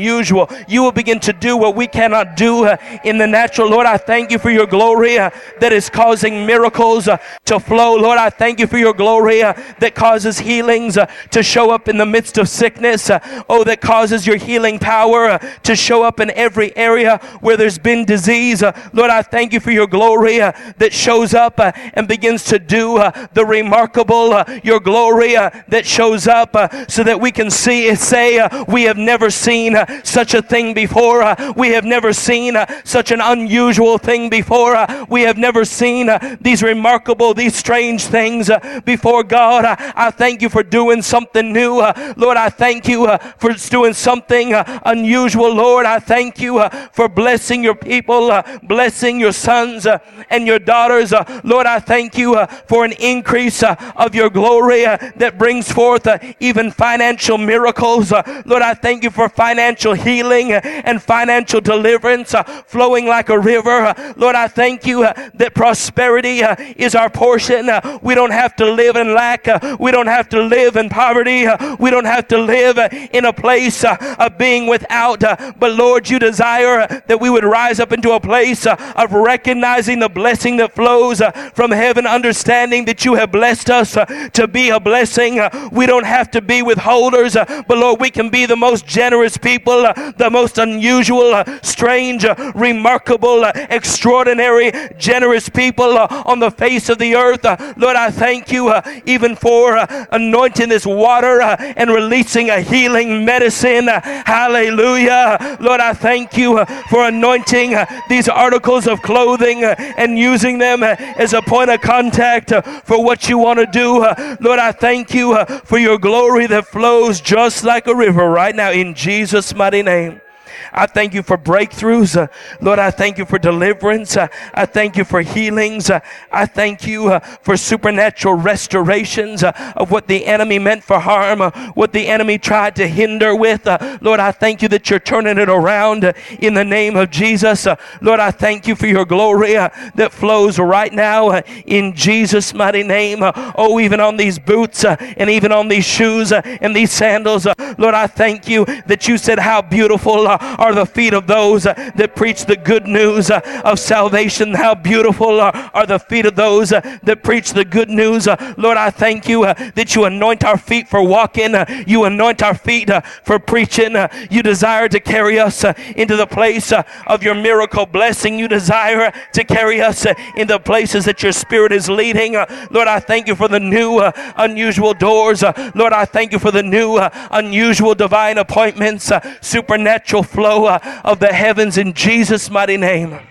Speaker 2: You will begin to do what we cannot do uh, in the natural. Lord, I thank you for your glory uh, that is causing miracles uh, to flow. Lord, I thank you for your glory uh, that causes healings uh, to show up in the midst of sickness. Uh, oh, that causes your healing power uh, to show up in every area where there's been disease. Uh, Lord, I thank you for your glory uh, that shows up uh, and begins to do uh, the remarkable. Uh, your glory uh, that shows up uh, so that we can see and say, uh, we have never seen uh, such a thing before. Uh, we have never seen uh, such an unusual thing before. Uh, we have never seen uh, these remarkable, these strange things uh, before. God, uh, I thank you for doing something new. Uh, Lord, I thank you uh, for doing something uh, unusual. Lord, I thank you uh, for blessing your people, uh, blessing your sons uh, and your daughters. Uh, Lord, I thank you uh, for an increase uh, of your glory uh, that brings forth uh, even financial miracles. Uh, Lord, I thank you for financial healing uh, and financial deliverance uh, flowing like a river. Uh, Lord, I thank you uh, that prosperity uh, is our portion. Uh, we don't have to live in lack. Uh, we don't have to live in poverty. Uh, we don't have to live uh, in a place uh, of being without. Uh, but Lord, you desire uh, that we would rise up into a place uh, of recognizing the blessing that flows uh, from heaven, understanding that you have blessed us uh, to be a blessing. Uh, we don't have to be withholders, uh, but Lord, we can be the most generous people, uh, the most unusual, uh, strange, uh, remarkable, uh, extraordinary, generous people uh, on the face of the earth. Uh, Lord, I thank you uh, even for uh, anointing this water uh, and releasing a healing medicine. Uh, hallelujah. Lord, I thank you uh, for anointing uh, these articles of clothing uh, and using them uh, as a point of contact uh, for what you want to do. Uh, Lord, I thank you uh, for your glory that flows just like a river right now in Jesus' mighty name. I thank you for breakthroughs. Uh, Lord, I thank you for deliverance. Uh, I thank you for healings. Uh, I thank you uh, for supernatural restorations uh, of what the enemy meant for harm, uh, what the enemy tried to hinder with. Uh, Lord, I thank you that you're turning it around uh, in the name of Jesus. Uh, Lord, I thank you for your glory uh, that flows right now uh, in Jesus' mighty name. Uh, oh, even on these boots uh, and even on these shoes uh, and these sandals. Uh, Lord, I thank you that you said how beautiful uh, are the feet of those uh, that preach the good news uh, of salvation. How beautiful uh, are the feet of those uh, that preach the good news. Uh, Lord, I thank you uh, that you anoint our feet for walking. Uh, you anoint our feet uh, for preaching. Uh, you desire to carry us uh, into the place uh, of your miracle blessing. You desire to carry us uh, into places that your Spirit is leading. Uh, Lord, I thank you for the new uh, unusual doors. Uh, Lord, I thank you for the new uh, unusual divine appointments, uh, supernatural flow uh, of the heavens in Jesus' mighty name.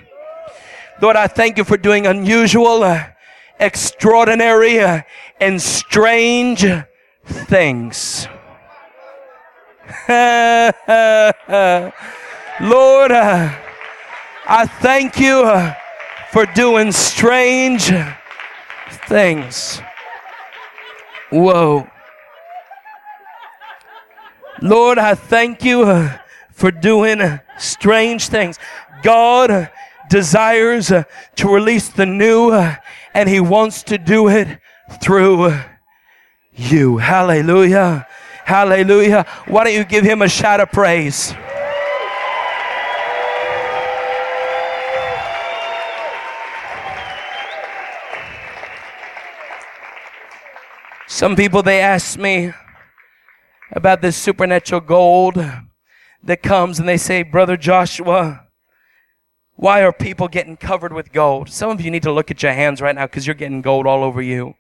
Speaker 2: Lord, I thank you for doing unusual, uh, extraordinary, uh, and strange things. Lord, uh, I thank you uh, for doing strange things. Whoa. Lord, I thank you uh, for doing uh, strange things. God uh, desires uh, to release the new, uh, and He wants to do it through uh, you. Hallelujah. Hallelujah. Why don't you give Him a shout of praise? Some people, they ask me about this supernatural gold that comes, and they say, Brother Joshua, why are people getting covered with gold? Some of you need to look at your hands right now because you're getting gold all over you.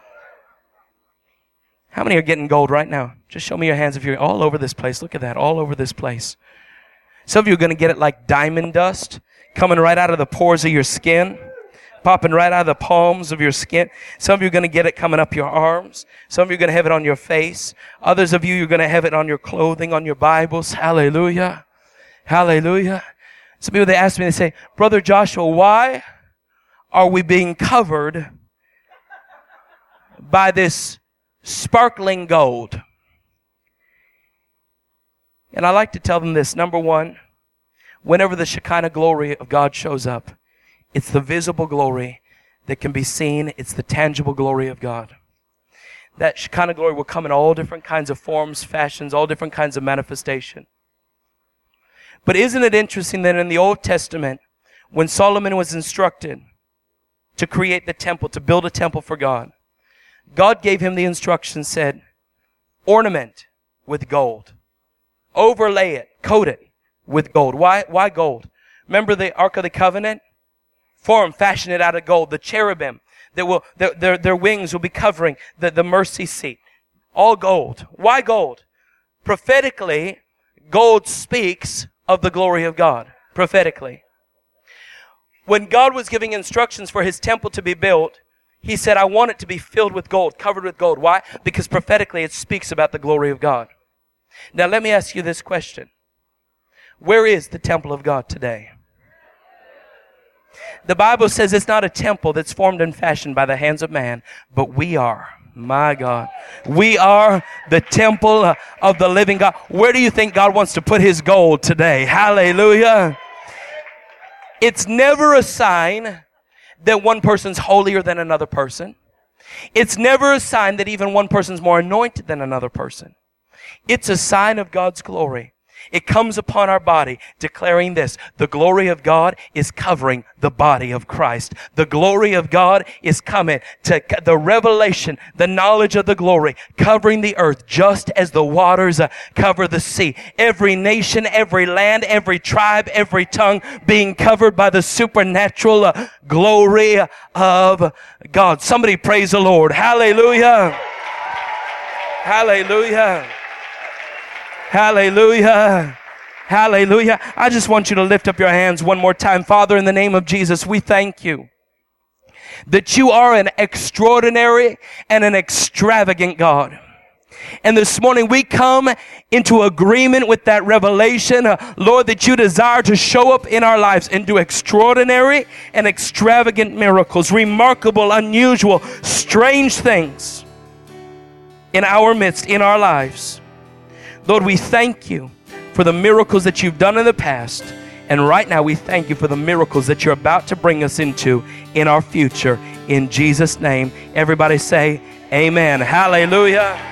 Speaker 2: How many are getting gold right now? Just show me your hands if you're all over this place. Look at that, all over this place. Some of you are going to get it like diamond dust coming right out of the pores of your skin, popping right out of the palms of your skin. Some of you are going to get it coming up your arms. Some of you are going to have it on your face. Others of you, you're going to have it on your clothing, on your Bibles. Hallelujah. Hallelujah. Some people, they ask me, they say, Brother Joshua, why are we being covered by this sparkling gold? And I like to tell them this. Number one, whenever the Shekinah glory of God shows up, it's the visible glory that can be seen. It's the tangible glory of God. That Shekinah glory will come in all different kinds of forms, fashions, all different kinds of manifestation. But isn't it interesting that in the Old Testament, when Solomon was instructed to create the temple, to build a temple for God, God gave him the instruction, said, ornament with gold. Overlay it, coat it with gold. Why, why gold? Remember the Ark of the Covenant? Form, fashion it out of gold. The cherubim, that will, their, their, their wings will be covering the, the mercy seat. All gold. Why gold? Prophetically, gold speaks of the glory of God. Prophetically. When God was giving instructions for His temple to be built, He said, I want it to be filled with gold, covered with gold. Why? Because prophetically it speaks about the glory of God. Now let me ask you this question. Where is the temple of God today? The Bible says it's not a temple that's formed and fashioned by the hands of man, but we are. My God. We are the temple of the living God. Where do you think God wants to put His gold today? Hallelujah. It's never a sign that one person's holier than another person. It's never a sign that even one person's more anointed than another person. It's a sign of God's glory. It comes upon our body declaring this: the glory of God is covering the body of Christ. The glory of God is coming to the revelation, the knowledge of the glory covering the earth just as the waters uh, cover the sea. Every nation, every land, every tribe, every tongue being covered by the supernatural uh, glory of God. Somebody praise the Lord. Hallelujah. Hallelujah. Hallelujah. Hallelujah. I just want you to lift up your hands one more time. Father, in the name of Jesus, we thank you that you are an extraordinary and an extravagant God. And this morning we come into agreement with that revelation, uh, Lord, that you desire to show up in our lives and do extraordinary and extravagant miracles, remarkable, unusual, strange things in our midst, in our lives. Lord, we thank you for the miracles that you've done in the past. And right now we thank you for the miracles that you're about to bring us into in our future. In Jesus' name, everybody say amen. Hallelujah.